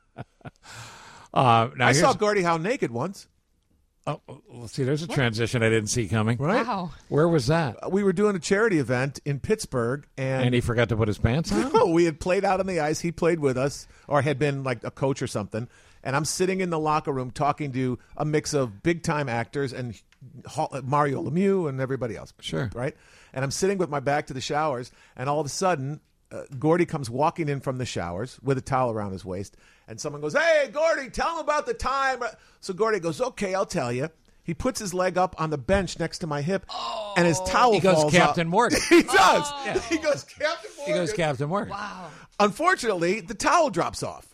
Uh, now I saw here's- Gordie Howe naked once. Oh, let's see. There's a transition I didn't see coming. Right? Wow. Where was that? We were doing a charity event in Pittsburgh, and, And he forgot to put his pants on. no, we had played out on the ice. He played with us, or had been like a coach or something. And I'm sitting in the locker room talking to a mix of big time actors and Hall- Mario Lemieux and everybody else. Sure. Right? And I'm sitting with my back to the showers, and all of a sudden, uh, Gordie comes walking in from the showers with a towel around his waist, and someone goes, "Hey, Gordie, tell him about the time." So Gordie goes, "Okay, I'll tell you." He puts his leg up on the bench next to my hip, and his towel He goes falls Captain out. Morgan. He does. Yeah. He goes Captain Morgan. He goes Captain Morgan. Wow. Unfortunately, the towel drops off.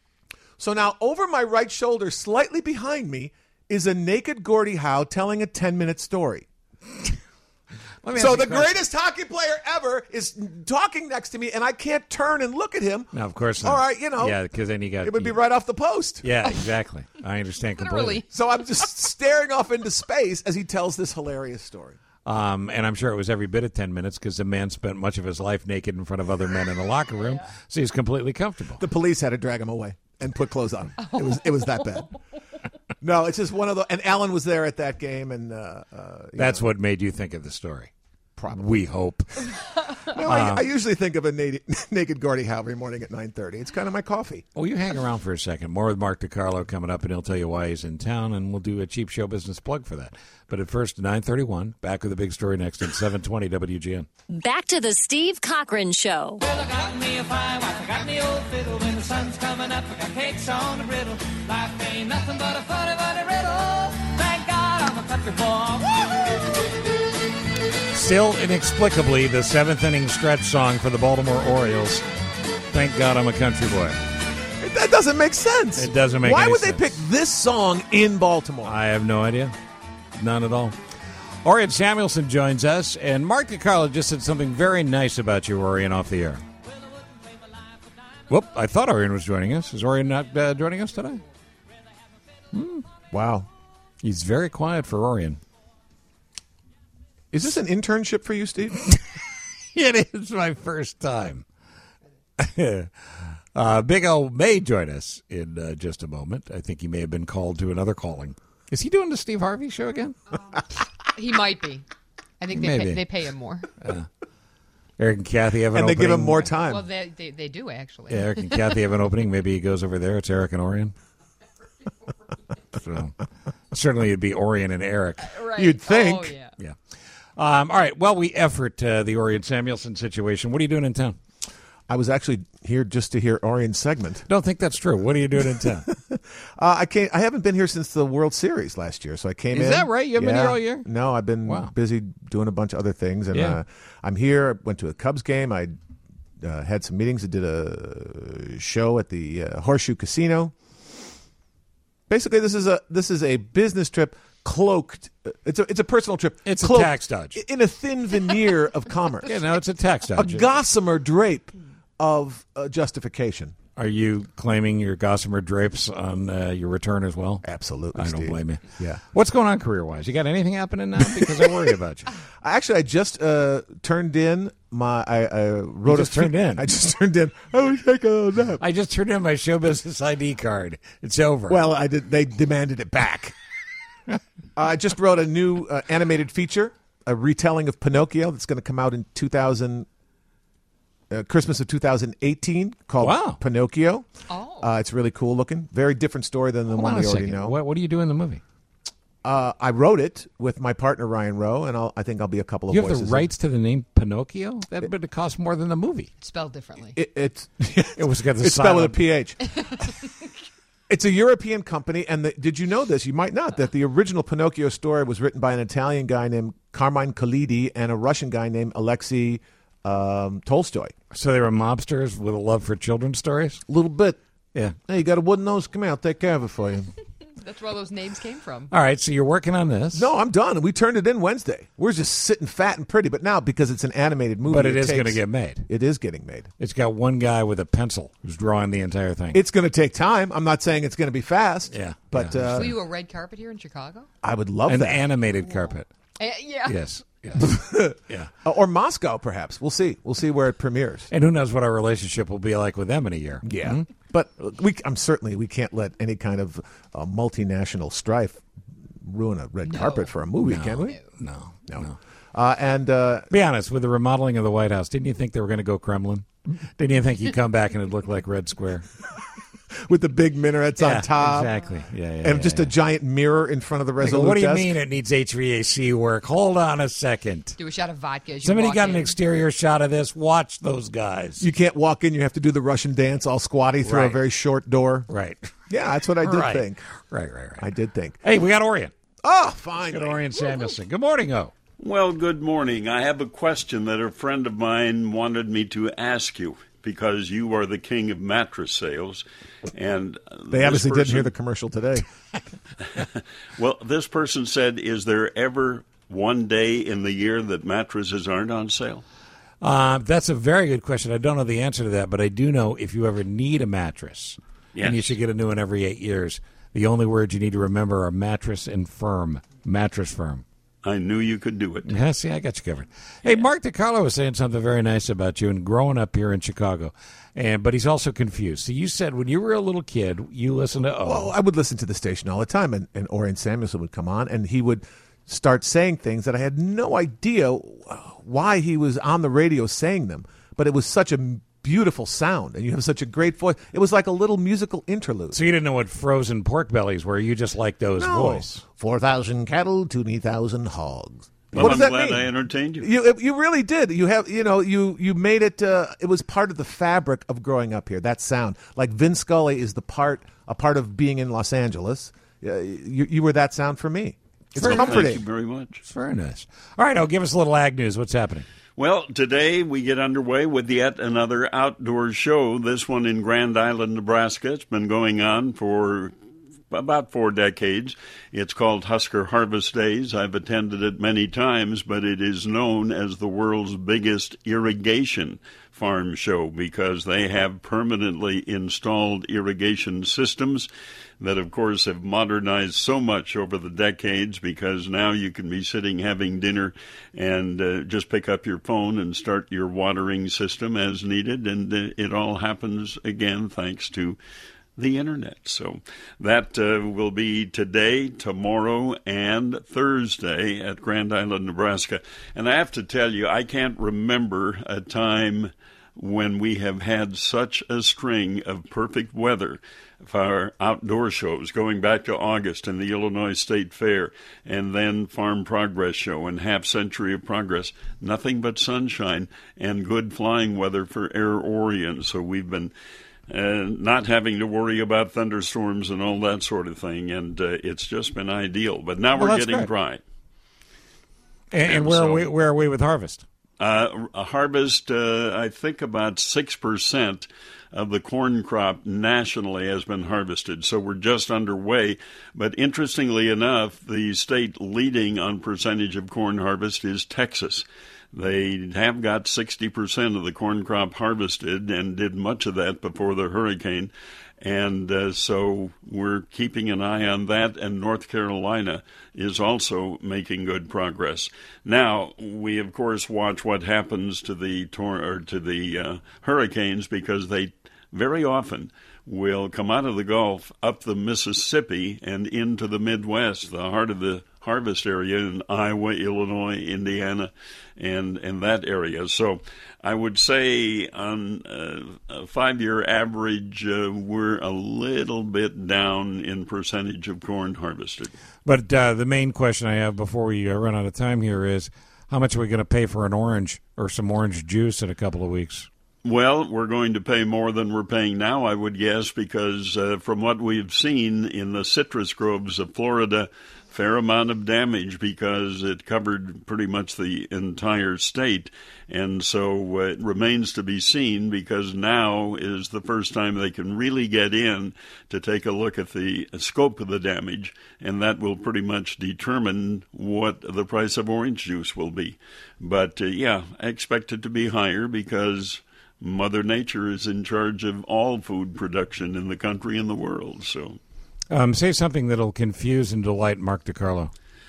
So now over my right shoulder, slightly behind me, is a naked Gordie Howe telling a ten-minute story. Let me So ask you the a question. greatest hockey player ever is talking next to me, and I can't turn and look at him. No, of course not. All right, you know. Yeah, because then you got It would be you- right off the post. Yeah, exactly. I understand completely. Literally. So I'm just staring off into space as he tells this hilarious story. Um, and I'm sure it was every bit of ten minutes because the man spent much of his life naked in front of other men in the locker room, so he's completely comfortable. The police had to drag him away and put clothes on him. It was it was that bad. No, it's just one of the. And Alan was there at that game, and uh, uh, you That's know. what made you think of the story. Probably. We hope. No, I, I usually think of a naked, naked Gordie Howe every morning at nine thirty. It's kind of my coffee. Well, you hang around for a second. More with Mark DiCarlo coming up, and he'll tell you why he's in town, and we'll do a cheap show business plug for that. But at first, nine thirty-one, back with a big story next at seven twenty W G N. Back to the Steve Cochran Show. Well, I got me a fine wife, I got me old fiddle. When the sun's coming up, I got cakes on the griddle. Life ain't nothing but a funny, funny riddle. Thank God I'm a country boy. Woo-hoo! Still inexplicably, the seventh inning stretch song for the Baltimore Orioles. Thank God I'm a country boy. That doesn't make sense. It doesn't make Why any would sense. they pick this song in Baltimore? I have no idea. None at all. Orion Samuelson joins us, and Mark DiCarlo just said something very nice about you, Orion, off the air. Whoop, I thought Orion was joining us. Is Orion not uh, joining us today? Hmm. Wow. He's very quiet for Orion. Is this an internship for you, Steve? It is my first time. uh, Big O may join us in uh, just a moment. I think he may have been called to another calling. Is he doing the Steve Harvey show again? Um, he might be. I think they Maybe. pay, they pay him more. Uh, Eric and Kathy have an and they opening. give him more time. Well, they, they they do actually. Yeah, Eric and Kathy have an opening. Maybe he goes over there. It's Eric and Orion. So, certainly it'd be Orion and Eric. Right. You'd think. Oh, yeah. Yeah. Um, all right. Well, we effort uh, the Orion Samuelson situation. What are you doing in town? I was actually here just to hear Orion's segment. Don't think that's true. What are you doing in town? uh, I came. I haven't been here since the World Series last year, so I came Is in. that right? You haven't been Yeah. here all year? No, I've been Wow. busy doing a bunch of other things, and Yeah. uh, I'm here. Went to a Cubs game. I uh, had some meetings. I did a show at the uh, Horseshoe Casino. Basically, this is a this is a business trip cloaked. It's a it's a personal trip. It's a cloaked tax dodge. in a thin veneer of commerce. Yeah, no, it's a tax A dodge. gossamer drape of uh, justification. Are you claiming your gossamer drapes on uh, your return as well? Absolutely, I don't Steve. blame you. Yeah. What's going on career-wise? You got anything happening now? Because I worry about you. Actually, I just uh, turned in my. I, I wrote just a few- turned in? I just turned in. I was taking a nap. I just turned in my show business I D card. It's over. Well, I did. They demanded it back. I just wrote a new uh, animated feature, a retelling of Pinocchio that's going to come out in two thousand, uh, Christmas of two thousand eighteen, called Wow. Pinocchio. Oh. Uh, it's really cool looking. Very different story than the Hold one on a we already second. know. What, what do you do in the movie? Uh, I wrote it with my partner Ryan Rowe, and I'll, I think I'll be a couple of You have voices. the rights to the name Pinocchio? That would cost more than the movie. Spelled differently. It, it's It was got the it's spelled with a silent- P H. It's a European company, and the, did you know this? You might not, that the original Pinocchio story was written by an Italian guy named Carmine Khalidi and a Russian guy named Alexei um, Tolstoy. So they were mobsters with a love for children's stories? A little bit. Yeah. Hey, you got a wooden nose? Come here, I'll take care of it for you. That's where all those names came from. All right, so you're working on this. No, I'm done. We turned it in Wednesday. We're just sitting fat and pretty, but now because it's an animated movie, But it is takes- going to get made. It is getting made. It's got one guy with a pencil who's drawing the entire thing. It's going to take time. I'm not saying it's going to be fast. Yeah, but yeah, uh, Will you a red carpet here in Chicago? I would love An that. animated carpet. Uh, yeah. Yes. yes. Yeah. Uh, or Moscow, perhaps. We'll see. We'll see where it premieres. And who knows what our relationship will be like with them in a year. Yeah, Hmm? but we, I'm certainly we can't let any kind of uh, multinational strife ruin a red No. carpet for a movie, No. can we? No. No. no. Uh, and uh, Be honest, with the remodeling of the White House, didn't you think they were going to go Kremlin? Didn't you think you'd come back and it'd look like Red Square? with the big minarets Yeah, on top, exactly. Yeah, yeah, and yeah, just yeah. a giant mirror in front of the They go, Resolute what do you desk. mean it needs H V A C work? Hold on a second. Do a shot of vodka as you Somebody walk got in. an exterior shot of this. Watch those guys. You can't walk in. You have to do the Russian dance, all squatty through a Right. very short door. Right. Yeah, that's what I did Right. think. Right, right, right. I did think. Hey, we got Orion. Oh, fine. Good Orion Samuelson. Good morning, O. Well, good morning. I have a question that a friend of mine wanted me to ask you because you are the king of mattress sales. And They this obviously didn't person- hear the commercial today. Well, this person said, is there ever one day in the year that mattresses aren't on sale? Uh, that's a very good question. I don't know the answer to that, but I do know if you ever need a mattress, Yes. and you should get a new one every eight years, the only words you need to remember are mattress and firm. Mattress firm. I knew you could do it. Yeah, see, I got you covered. Hey, Mark DiCarlo was saying something very nice about you and growing up here in Chicago, and but he's also confused. So you said when you were a little kid, you listened to O. Well, I would listen to the station all the time, and, and Orion Samuelson would come on, and he would start saying things that I had no idea why he was on the radio saying them. But it was such a beautiful sound, and you have such a great voice. It was like a little musical interlude. So you didn't know what frozen pork bellies were. You just liked O's No. voice. Four thousand cattle, twenty thousand hogs. Well, what does I'm that glad mean? I entertained you. You you really did. You have you know you you made it. Uh, it was part of the fabric of growing up here. That sound, like Vin Scully, is the part a part of being in Los Angeles. Uh, you you were that sound for me. It's Well, comforting. Thank you very much. It's very nice. All right, I'll give us a little ag news. What's happening? Well, today we get underway with yet another outdoor show, this one in Grand Island, Nebraska. It's been going on for about four decades. It's called Husker Harvest Days. I've attended it many times, but it is known as the world's biggest irrigation farm show because they have permanently installed irrigation systems that, of course, have modernized so much over the decades because now you can be sitting having dinner and uh, just pick up your phone and start your watering system as needed, and uh, it all happens again thanks to the internet. So that uh, will be today, tomorrow, and Thursday at Grand Island, Nebraska. And I have to tell you, I can't remember a time when we have had such a string of perfect weather for our outdoor shows, going back to August and the Illinois State Fair, and then Farm Progress Show and Half Century of Progress. Nothing but sunshine and good flying weather for Air Orion. So we've been uh, not having to worry about thunderstorms and all that sort of thing, and uh, it's just been ideal. But now Well, we're that's getting good. dry. And, and where so- are we? Where are we with harvest? Uh, a harvest, uh, I think about six percent of the corn crop nationally has been harvested. So we're just underway. But interestingly enough, the state leading on percentage of corn harvest is Texas. They have got sixty percent of the corn crop harvested and did much of that before the hurricane. And uh, so we're keeping an eye on that, and North Carolina is also making good progress. Now, we, of course, watch what happens to the tor- or to the uh, hurricanes because they very often will come out of the Gulf, up the Mississippi, and into the Midwest, the heart of the harvest area in Iowa, Illinois, Indiana, and, and that area. So I would say on uh, a five-year average, uh, we're a little bit down in percentage of corn harvested. But uh, the main question I have before we uh, run out of time here is, how much are we going to pay for an orange or some orange juice in a couple of weeks? Well, we're going to pay more than we're paying now, I would guess, because uh, from what we've seen in the citrus groves of Florida, fair amount of damage because it covered pretty much the entire state. And so uh, it remains to be seen because now is the first time they can really get in to take a look at the scope of the damage, and that will pretty much determine what the price of orange juice will be. But, uh, yeah, I expect it to be higher because Mother Nature is in charge of all food production in the country and the world. So, um, say something that'll confuse and delight Mark DiCarlo.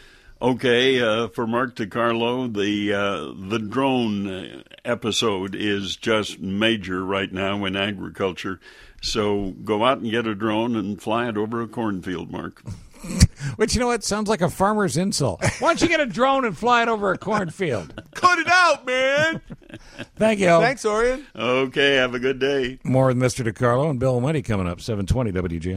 Okay, uh, for Mark DiCarlo, the uh, the drone episode is just major right now in agriculture. So go out and get a drone and fly it over a cornfield, Mark. Which, you know what, sounds like a farmer's insult. Why don't you get a drone and fly it over a cornfield? Cut it out, man. Thank you. Thanks, Orion. Okay, have a good day. More with Mister DiCarlo and Bill Money coming up, seven twenty W G N.